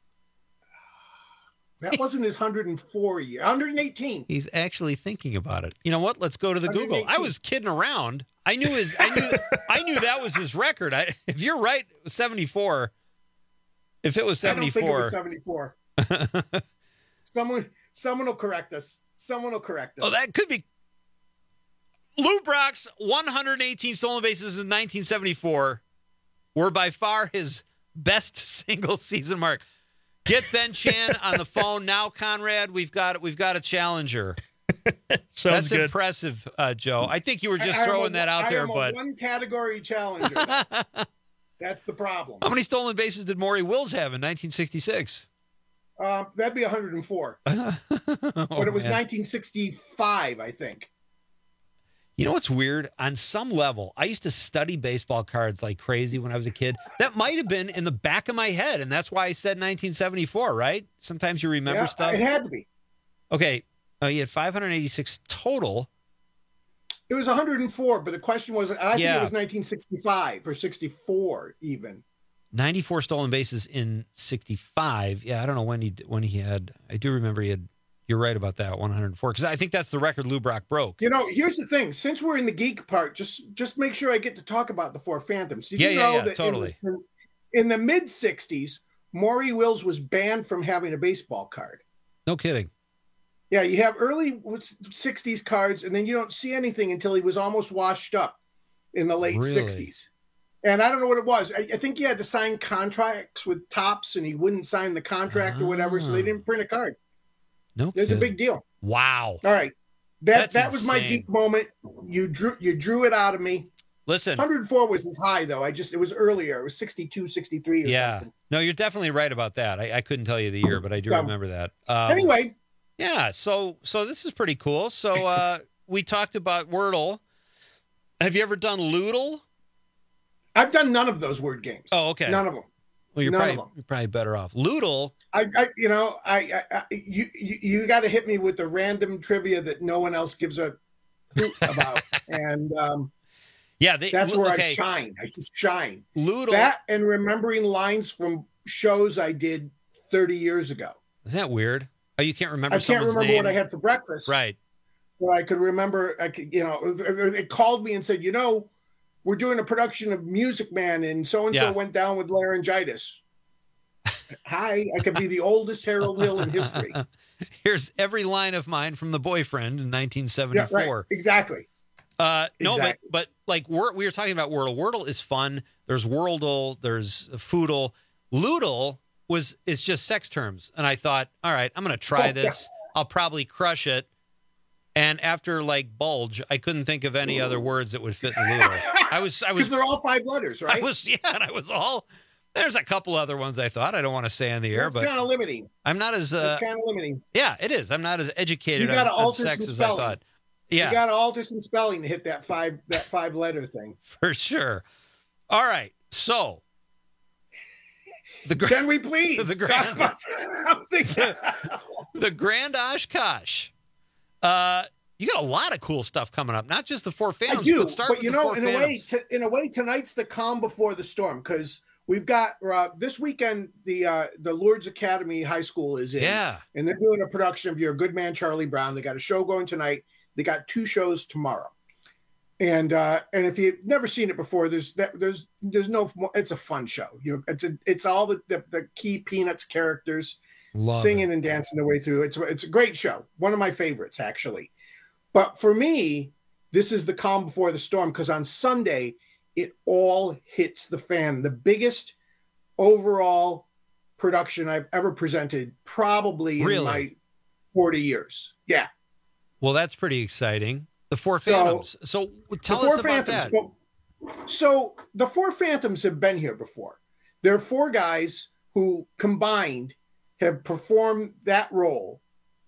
That wasn't his one hundred four year, one hundred eighteen. He's actually thinking about it. You know what? Let's go to the Google. I was kidding around. I knew his. I knew. I knew that was his record. I, if you're right, seventy-four. If it was seventy-four, I don't think it was seventy-four. someone, someone will correct us. Someone will correct us. Oh, that could be. Lou Brock's one hundred eighteen stolen bases in nineteen seventy-four were by far his best single season mark. Get Ben Chan on the phone now, Conrad. We've got we've got a challenger. That's good. impressive, uh, Joe. I think you were just I, throwing a, that out I there, am a but one category challenger. That's the problem. How many stolen bases did Maury Wills have in nineteen sixty-six? Um, that'd be one hundred four. oh, but it was man. nineteen sixty-five, I think. You know what's weird? On some level, I used to study baseball cards like crazy when I was a kid. That might have been in the back of my head, and that's why I said nineteen seventy-four, right? Sometimes you remember yeah, stuff. It had to be. Okay. Oh, you had five hundred eighty-six total. It was one hundred four, but the question was, I think yeah. it was nineteen sixty-five or sixty-four even. ninety-four stolen bases in sixty-five. Yeah, I don't know when he when he had. I do remember he had You're right about that, one hundred four, because I think that's the record Lou Brock broke. You know, here's the thing. Since we're in the geek part, just just make sure I get to talk about the Four Phantoms. Did yeah, you yeah, know yeah, that totally. In, in, in the mid sixties, Maury Wills was banned from having a baseball card. No kidding. Yeah, you have early sixties cards, and then you don't see anything until he was almost washed up in the late Really? sixties. And I don't know what it was. I, I think he had to sign contracts with Topps, and he wouldn't sign the contract or whatever, so they didn't print a card. No, It's a big deal. Wow. All right. That That's that was my insane. geek moment. You drew you drew it out of me. Listen. one hundred four was as high, though. I just, it was earlier. It was sixty-two, sixty-three or Yeah. something. No, you're definitely right about that. I, I couldn't tell you the year, but I do Yeah. remember that. Um, Anyway. Yeah. So so this is pretty cool. So uh, we talked about Wordle. Have you ever done Loodle? I've done none of those word games. Oh, okay. None of them. Well, you're None probably of them. you're probably better off. Loodle. I, I you know, I, I, I you, you, you got to hit me with the random trivia that no one else gives a hoot about, and um, Yeah, they, that's where okay. I shine. I just shine. Loodle. That and remembering lines from shows I did thirty years ago. Isn't that weird? Oh, you can't remember I can't someone's remember name? what I had for breakfast. Right. Well, I could remember. I could, you know, it called me and said, you know, we're doing a production of Music Man, and so and so Yeah. went down with laryngitis. Hi, I could be the oldest Harold Hill in history. Here's every line of mine from The Boyfriend in nineteen seventy-four. Yeah, right. Exactly. Uh, no, Exactly. but but like we're, we were talking about Wordle. Wordle is fun. There's Worldle. There's Foodle. Loodle was is just sex terms, and I thought, all right, I'm going to try Oh, yeah. this. I'll probably crush it. And after like bulge, I couldn't think of any other words that would fit in Loodle. I was I was Because they're all five letters, right? I was yeah, and I was all. There's a couple other ones I thought I don't want to say on the air, That's but kind of limiting. I'm not as uh, It's kind of limiting. yeah, it is. I'm not as educated You on, gotta on alter sex some as I spelling. thought. Yeah, You got to alter some spelling to hit that five that five letter thing. for sure. All right, so the gra- Can we please the talk grand about something? the Grand Oshkosh. Uh, you got a lot of cool stuff coming up. Not just the Four I Phantoms, do, but start but with you the know, Four in a way, Phantoms. t- in a way, tonight's the calm before the storm because we've got uh, this weekend the uh, the Lourdes Academy High School is in, Yeah. and they're doing a production of Your Good Man Charlie Brown. They got a show going tonight. They got two shows tomorrow, and uh, and if you've never seen it before, there's that there's there's no it's a fun show. You know, it's a it's all the the, the key Peanuts characters Love singing and dancing their way through. It's it's a great show, one of my favorites actually. But for me, this is the calm before the storm because on Sunday, it all hits the fan. The biggest overall production I've ever presented, probably Really? in my forty years. Yeah. Well, that's pretty exciting. The Four So- Phantoms. So, tell the us Four about Phantoms. that. So, so the Four Phantoms have been here before. There are four guys who combined have performed that role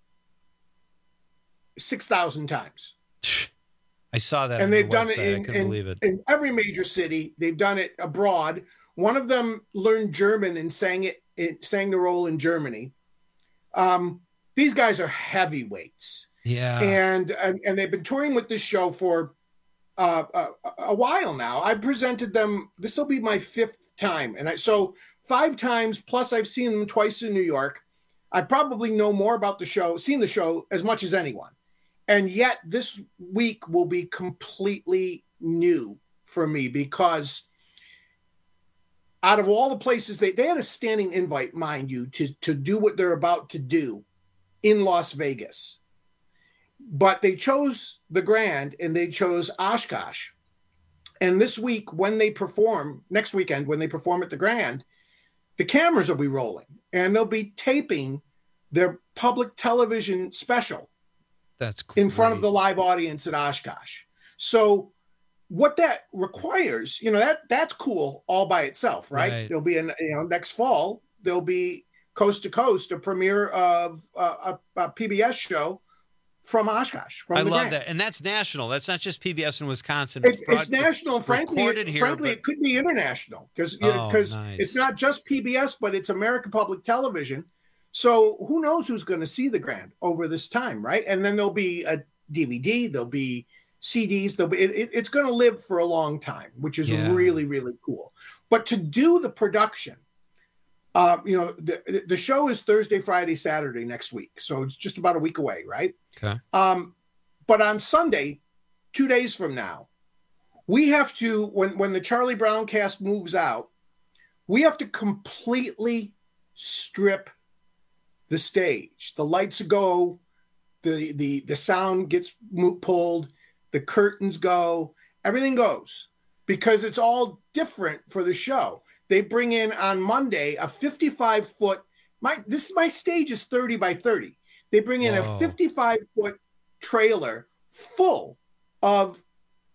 six thousand times. I saw that, on And they've your done it website. I in, couldn't in, believe it. in every major city. They've done it abroad. One of them learned German and sang it, it sang the role in Germany. Um, these guys are heavyweights. Yeah. And, and and they've been touring with this show for uh, a, a while now. I presented them. This will be my fifth time, and I so five times plus. I've seen them twice in New York. I probably know more about the show, seen the show as much as anyone, and yet this week will be completely new for me because out of all the places they they had a standing invite, mind you, to to do what they're about to do in Las Vegas. But they chose the Grand and they chose Oshkosh. And this week, when they perform, next weekend, when they perform at the Grand, the cameras will be rolling and they'll be taping their public television special That's cool. in front of the live audience at Oshkosh. So what that requires, you know, that that's cool all by itself, right? Right. There'll be an, you know, next fall, there'll be coast to coast, a premiere of uh, a, a P B S show from Oshkosh. From I the love Grand. that. And that's national. That's not just P B S in Wisconsin. It's, broad- it's national, and frankly, recorded here, frankly, but- it could be international because Oh, because nice. it's not just P B S, but it's American Public Television. So who knows who's going to see the Grand over this time, right? And then there'll be a D V D, there'll be C Ds, there'll be it, it- it's going to live for a long time, which is Yeah. really really cool. But to do the production Uh, you know, the, the show is Thursday, Friday, Saturday next week. So it's just about a week away, right? Okay. Um, but on Sunday, two days from now, we have to, when, when the Charlie Brown cast moves out, we have to completely strip the stage. The lights go, the, the, the sound gets pulled, the curtains go, everything goes because it's all different for the show. They bring in on Monday a fifty-five foot, my this my stage is thirty by thirty. They bring in Whoa. a fifty-five foot trailer full of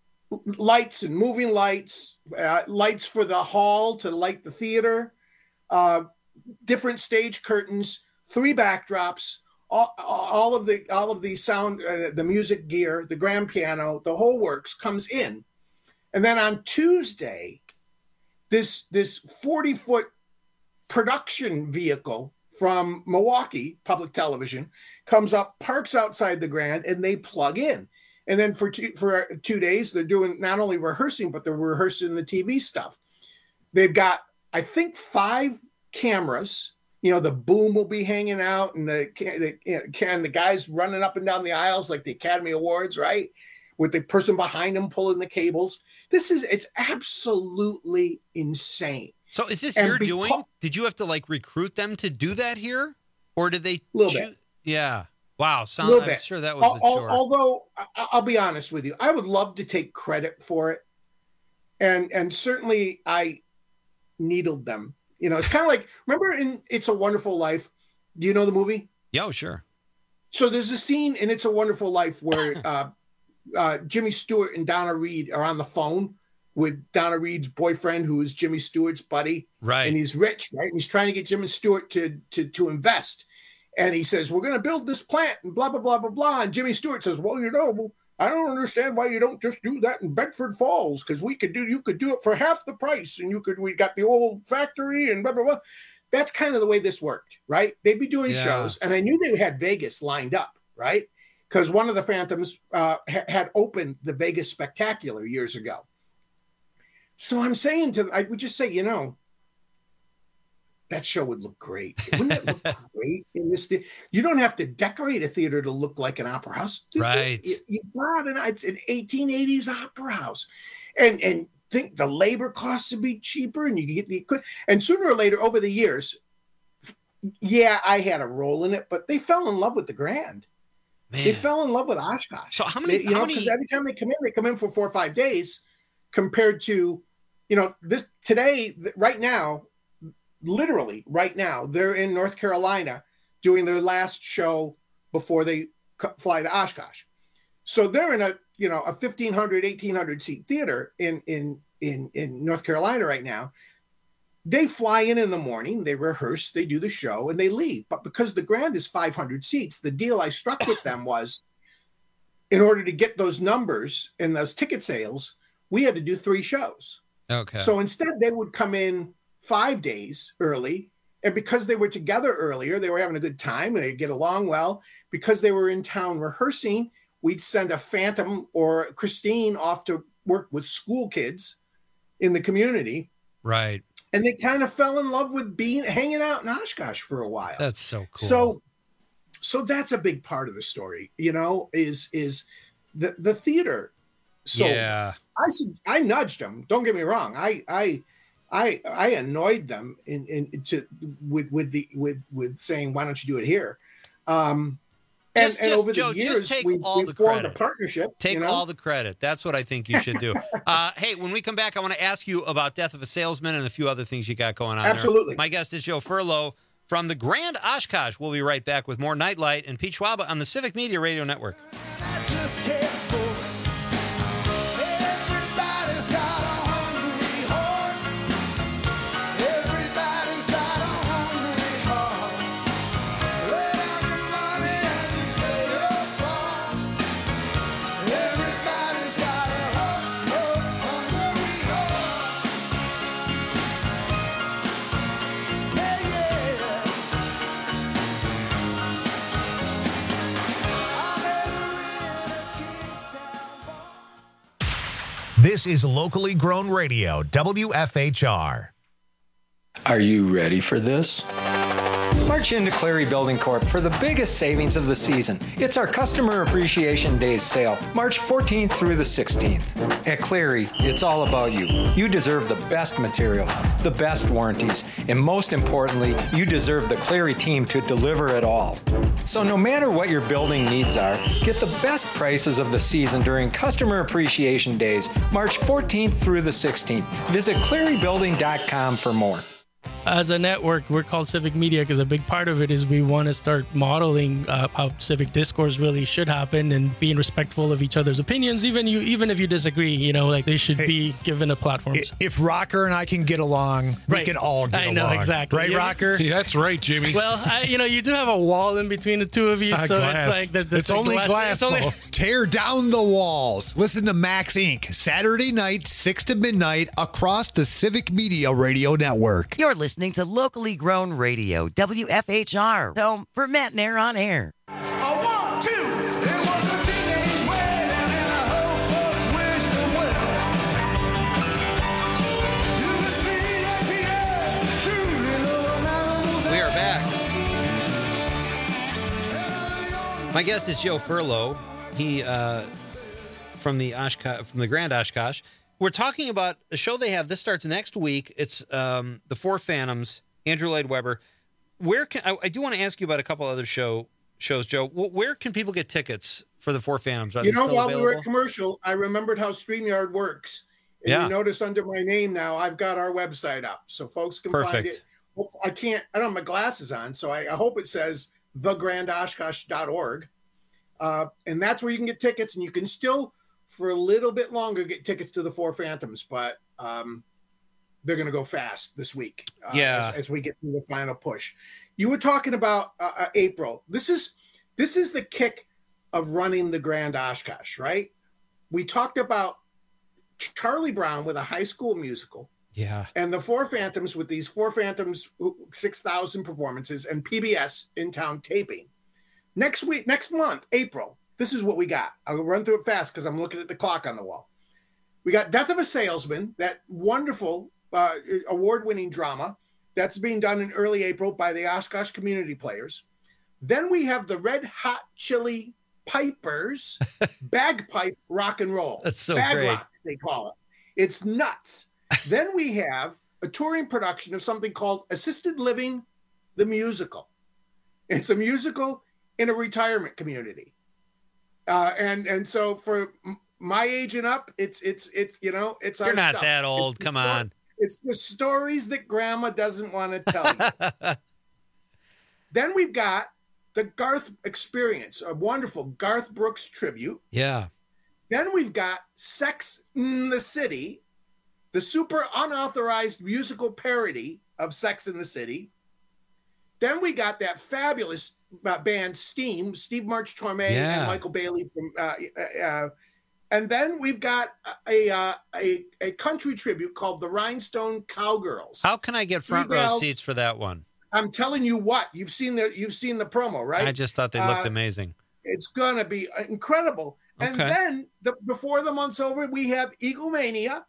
lights and moving lights, uh, lights for the hall to light the theater, uh, different stage curtains, three backdrops, all, all of the all of the sound, uh, the music gear, the grand piano, the whole works comes in, and then on Tuesday, this this forty foot production vehicle from Milwaukee Public Television comes up, parks outside the Grand, and they plug in. And then for two, for two days, they're doing not only rehearsing, but they're rehearsing the T V stuff. They've got, I think, five cameras. You know, the boom will be hanging out, and the the, you know, can the guys running up and down the aisles like the Academy Awards, right? With the person behind them pulling the cables. This is, it's absolutely insane. So is this And you're beca- doing? Did you have to like recruit them to do that here? Or did they? Little choo- bit. Yeah. Wow. Sound, Little I'm bit. sure that was Al- a al- chore. Although I- I'll be honest with you, I would love to take credit for it. And, and certainly I needled them. You know, it's kind of like, remember in It's a Wonderful Life? Do you know the movie? Yo, sure. So there's a scene in It's a Wonderful Life where uh, uh, Jimmy Stewart and Donna Reed are on the phone with Donna Reed's boyfriend, who is Jimmy Stewart's buddy. Right. And he's rich, right? And he's trying to get Jimmy Stewart to, to, to invest. And he says, we're going to build this plant and blah, blah, blah, blah, blah. And Jimmy Stewart says, well, you know, I don't understand why you don't just do that in Bedford Falls. Cause we could do, you could do it for half the price. And you could, we got the old factory and blah, blah, blah. That's kind of the way this worked, right? They'd be doing Yeah. shows. And I knew they had Vegas lined up, right? Because one of the Phantoms uh, ha- had opened the Vegas Spectacular years ago. So I'm saying to, I would just say, you know, that show would look great. Wouldn't it look great in this? The- you don't have to decorate a theater to look like an opera house. This Right. Is, you, you got it. It's an eighteen eighties opera house. And, and think the labor costs would be cheaper and you can get the equipment. And sooner or later over the years, yeah, I had a role in it, but they fell in love with the Grand. Man. They fell in love with Oshkosh. So how many- They- you how know, many- because every time they come in, they come in for four or five days compared to, you know, this today, th- right now, literally right now, they're in North Carolina doing their last show before they c- fly to Oshkosh. So they're in a, you know, a fifteen hundred, eighteen hundred seat theater in, in, in, in North Carolina right now. They fly in in the morning, they rehearse, they do the show, and they leave. But because the Grand is five hundred seats, the deal I struck with them was, in order to get those numbers and those ticket sales, we had to do three shows. Okay. So instead, they would come in five days early. And because they were together earlier, they were having a good time and they get along well. Because they were in town rehearsing, we'd send a Phantom or Christine off to work with school kids in the community. Right. And they kind of fell in love with being hanging out in Oshkosh for a while. That's so cool. So, so that's a big part of the story, you know, is, is the, the theater. So yeah. I said, I nudged them. Don't get me wrong. I, I, I, I annoyed them in, in to with, with the, with, with saying, why don't you do it here? Um, and, Just- and just, over Joe, the just years, take we, all we the formed credit. a partnership. Take you know? all the credit. That's what I think you should do. uh, hey, when we come back, I want to ask you about Death of a Salesman and a few other things you got going on Absolutely. there. My guest is Joe Furlow from the Grand Oshkosh. We'll be right back with more Nightlight and Pete Schwaba on the Civic Media Radio Network. This is locally grown radio, W F H R. Are you ready for this? March into Cleary Building Corp for the biggest savings of the season. It's our Customer Appreciation Days sale, March fourteenth through the sixteenth. At Cleary, it's all about you. You deserve the best materials, the best warranties, and most importantly, you deserve the Cleary team to deliver it all. So no matter what your building needs are, get the best prices of the season during Customer Appreciation Days, March fourteenth through the sixteenth. Visit cleary building dot com for more. As a network, we're called Civic Media because a big part of it is we want to start modeling uh, how civic discourse really should happen and being respectful of each other's opinions. Even you, even if you disagree, you know, like they should hey, be given a platform. If Rocker and I can get along, right. we can all get I along. know, exactly. Right, yeah. Rocker? Yeah, that's right, Jimmy. Well, I, you know, you do have a wall in between the two of you, uh, so glass. it's like the, the it's only glass. glass it's only... Tear down the walls. Listen to Max Incorporated. Saturday night, six to midnight, across the Civic Media Radio Network. You're listening to Locally Grown Radio, W F H R, home for Matt and Air on Air. A one, two. It was a teenage wedding and a whole folks wished them well. You can see that Pierre truly loved animals. We are back. My guest is Joe Furlow. He uh, from the Oshkosh, from the Grand Oshkosh. We're talking about a show they have. This starts next week. It's um, the Four Phantoms. Andrew Lloyd Webber. Where can I, I do want to ask you about a couple other show shows, Joe. Where can people get tickets for the Four Phantoms? Are you they know, still while available? we were at commercial, I remembered how StreamYard works. And yeah. you notice under my name now, I've got our website up, so folks can Perfect. find it. I can't. I don't have my glasses on, so I, I hope it says the grand oshkosh dot org, uh, and that's where you can get tickets, and you can still, for a little bit longer, get tickets to the Four Phantoms, but. Um, They're going to go fast this week uh, yeah. as, as we get through the final push. You were talking about uh, uh, April. This is this is the kick of running the Grand Oshkosh, right? We talked about Charlie Brown with a high school musical. Yeah. And the Four Phantoms with these Four Phantoms six thousand performances and P B S in town taping. Next week, next month, April, this is what we got. I'll run through it fast because I'm looking at the clock on the wall. We got Death of a Salesman, that wonderful Uh, award-winning drama that's being done in early April by the Oshkosh Community Players. Then we have the Red Hot Chili Pipers bagpipe rock and roll. That's so Bag great. rock, they call it. It's nuts. Then we have a touring production of something called Assisted Living, the Musical. It's a musical in a retirement community. Uh, and and so for my age and up, it's it's it's you know it's You're our not stuff. that old. It's Come story, on. It's the stories that Grandma doesn't want to tell you. Then we've got the Garth Experience, a wonderful Garth Brooks tribute. Yeah. Then we've got Sex in the City, the super unauthorized musical parody of Sex in the City. Then we got that fabulous uh, band Steam, Steve March Torme Yeah. and Michael Bailey from. Uh, uh, and then we've got a, uh, a a country tribute called the Rhinestone Cowgirls. How can I get front Three row gals. seats for that one? I'm telling you what, you've seen the you've seen the promo, right? I just thought they looked Uh, amazing. It's gonna be incredible. And Okay. then the, before the month's over, we have Eaglemania,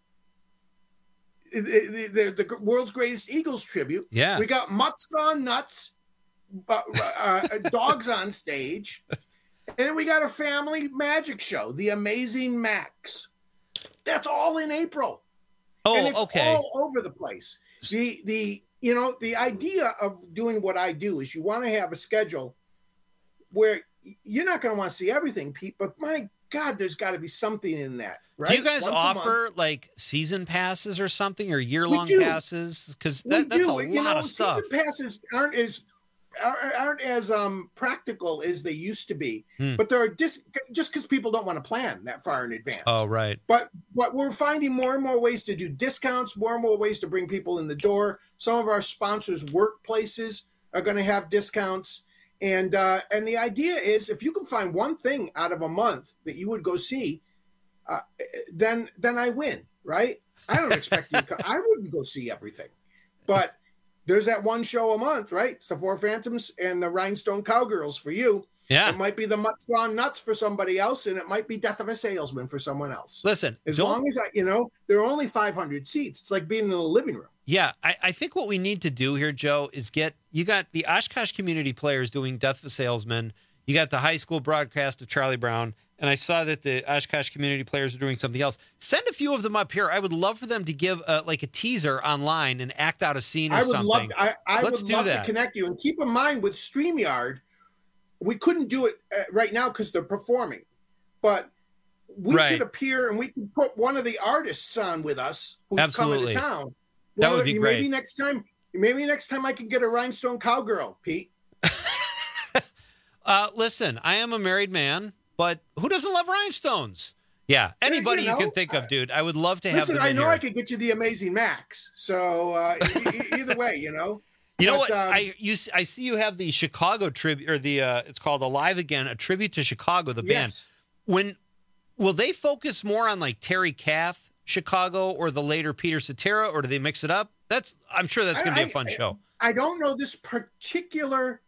the, the, the, the world's greatest Eagles tribute. Yeah. We got Mutts Gone Nuts, uh, uh, Dogs on Stage, and then we got a family magic show, The Amazing Max. That's all in April. Oh, and it's okay. all over the place. The the you know the idea of doing what I do is you want to have a schedule where you're not going to want to see everything, Pete, but my God, there's got to be something in that. Right? Do you guys Once a month. offer like season passes or something, or year long do. passes? Because We that, that's do. a You lot know, of stuff. Season passes aren't as aren't aren't as um practical as they used to be, Hmm. but there are dis- just because people don't want to plan that far in advance. Oh, right. But but we're finding more and more ways to do discounts, more and more ways to bring people in the door. Some of our sponsors' workplaces are going to have discounts, and uh, and the idea is if you can find one thing out of a month that you would go see, uh, then then I win, right? I don't expect you to come. I wouldn't go see everything, but there's that one show a month, right? It's the Four Phantoms and the Rhinestone Cowgirls for you. Yeah. It might be the Mutts Gone Nuts for somebody else, and it might be Death of a Salesman for someone else. Listen, as don't- long as I, you know, there are only five hundred seats. It's like being in a living room. Yeah, I, I think what we need to do here, Joe, is get you got the Oshkosh community players doing Death of a Salesman. You got the high school broadcast of Charlie Brown, and I saw that the Oshkosh community players are doing something else. Send a few of them up here. I would love for them to give uh, like a teaser online and act out a scene or I would something. love. I, I Let's would do love that. to connect you. And keep in mind with StreamYard, we couldn't do it uh, right now because they're performing, but we Right. could appear and we could put one of the artists on with us who's Absolutely. coming to town. That One would of be the- great. Maybe next time. Maybe next time I could get a rhinestone cowgirl, Pete. Uh, listen, I am a married man, but who doesn't love rhinestones? Yeah, anybody you, know, can think of, dude. I would love to have Listen, them I in know here. I could get you the Amazing Max. So uh, e- e- either way, you know. You know But, what? um, I you s- I see you have the Chicago tribute, or the uh, it's called Alive Again, a tribute to Chicago, the Yes. band. When will they focus more on like Terry Kath, Chicago, or the later Peter Cetera, or do they mix it up? That's I'm sure that's going to be a I- fun I- show. I don't know this particular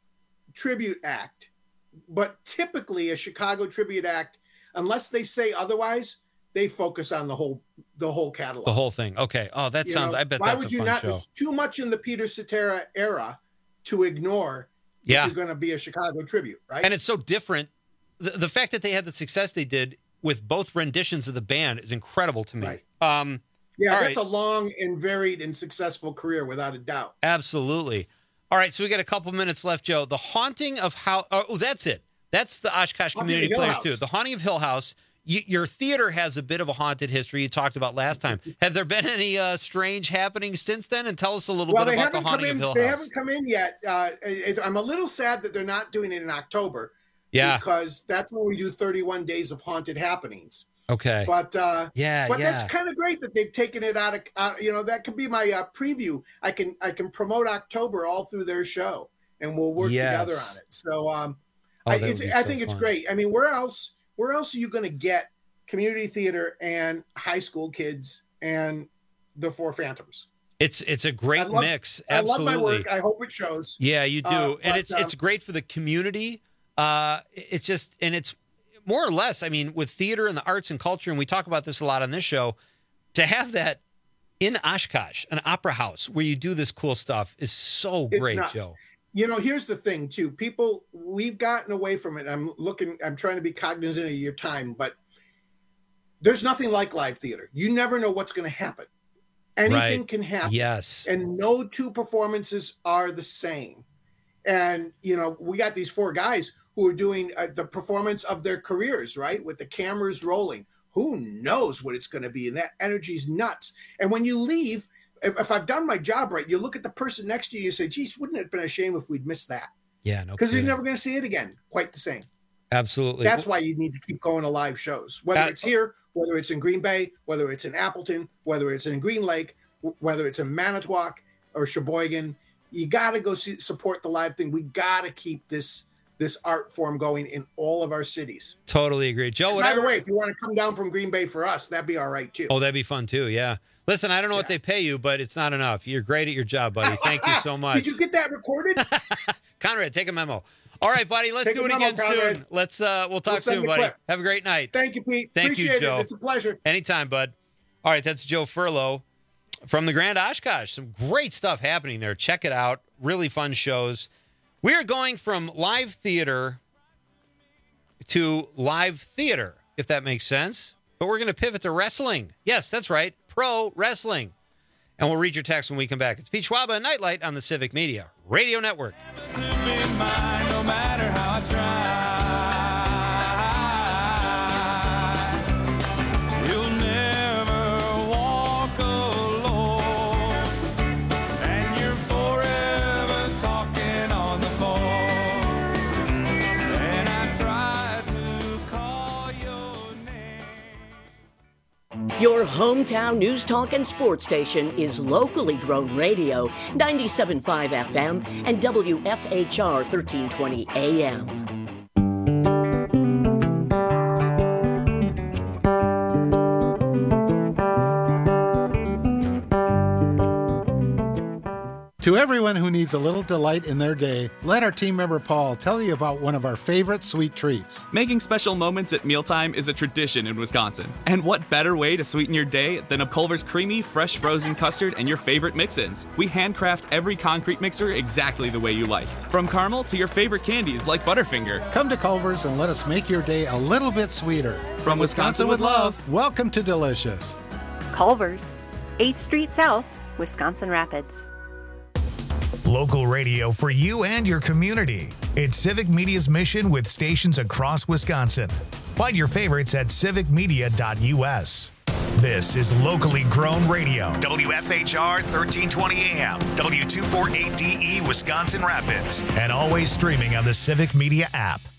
tribute act, but typically a Chicago tribute act, unless they say otherwise, they focus on the whole the whole catalog. The whole thing. Okay. Oh, that You sounds. know, I bet why that's would a you fun not? show. There's too much in the Peter Cetera era to ignore. if Yeah. you're going to be a Chicago tribute, right? And it's so different. The, the fact that they had the success they did with both renditions of the band is incredible to me. Um, yeah, all that's right. a long and varied and successful career without a doubt. Absolutely. All right, so we got a couple minutes left, Joe. The Haunting of How. Oh, that's it. That's the Oshkosh Haunting community of Hill players House. too. The Haunting of Hill House. You, your theater has a bit of a haunted history. You talked about last time. Have there been any uh, strange happenings since then? And tell us a little Well, bit they about the haven't come Haunting in. of Hill They House. haven't come in yet. Uh, it, I'm a little sad that they're not doing it in October. Yeah. because that's when we do thirty-one days of haunted happenings. Okay. But uh, Yeah, but yeah. that's kind of great that they've taken it out of uh, you know that could be my uh, preview. I can I can promote October all through their show, and we'll work Yes. together on it. So um, Oh, I, that it's, would be I so think it's fun. great. I mean, where else where else are you going to get community theater and high school kids and the Four Phantoms? It's it's a great I love- mix. I love Absolutely. my work. I hope it shows. Yeah, you do, Uh, and but, it's um, it's great for the community. Uh, it's just, and it's more or less. I mean, with theater and the arts and culture, and we talk about this a lot on this show. To have that in Oshkosh, an opera house where you do this cool stuff, is so It's great, nuts. Joe. You know, here's the thing too. People, we've gotten away from it. I'm looking, I'm trying to be cognizant of your time, but there's nothing like live theater. You never know what's going to happen. Anything Right. can happen. Yes. And no two performances are the same. And, you know, we got these four guys who are doing uh, the performance of their careers, right? With the cameras rolling. Who knows what it's going to be? And that energy's nuts. And when you leave, if, if I've done my job right, you look at the person next to you, you say, geez, wouldn't it have been a shame if we'd missed that? Yeah, no Because you're kidding. never going to see it again. Quite the same. Absolutely. That's why you need to keep going to live shows, whether That- it's here, whether it's in Green Bay, whether it's in Appleton, whether it's in Green Lake, w- whether it's in Manitowoc or Sheboygan. You got to go see, support the live thing. We got to keep this this art form going in all of our cities. Totally agree, Joe. By Whatever. the way, if you want to come down from Green Bay for us, that'd be all right too. Oh, that'd be fun too. Yeah. Listen, I don't know what they pay you, but it's not enough. You're great at your job, buddy. Thank you so much. Did you get that recorded? Conrad, take a memo. All right, buddy. Let's Take do a it memo, again Conrad. soon. Let's uh we'll talk We'll send soon, the buddy. clip. Have a great night. Thank you, Pete. Thank Appreciate you, Joe. it. It's a pleasure. Anytime, bud. All right, that's Joe Furlow from the Grand Oshkosh. Some great stuff happening there. Check it out. Really fun shows. We are going from live theater to live theater, if that makes sense. But we're going to pivot to wrestling. Yes, that's right. Pro wrestling. And we'll read your text when we come back. It's Pete Schwaba and Nightlight on the Civic Media Radio Network. No matter how I try, you'll never walk alone, and you're forever talking on the phone. And I try to call your name. Your hometown news, talk, and sports station is locally grown radio, ninety-seven point five F M and W F H R thirteen twenty A M. To everyone who needs a little delight in their day, let our team member Paul tell you about one of our favorite sweet treats. Making special moments at mealtime is a tradition in Wisconsin. And what better way to sweeten your day than a Culver's creamy, fresh frozen custard and your favorite mix-ins? We handcraft every concrete mixer exactly the way you like. From caramel to your favorite candies like Butterfinger. Come to Culver's and let us make your day a little bit sweeter. From Wisconsin with love. Welcome to Delicious. Culver's, eighth Street South, Wisconsin Rapids. Local radio for you and your community. It's Civic Media's mission with stations across Wisconsin. Find your favorites at civic media dot u s. This is locally grown radio. W F H R thirteen twenty A M, W two forty-eight D E Wisconsin Rapids, and always streaming on the Civic Media app.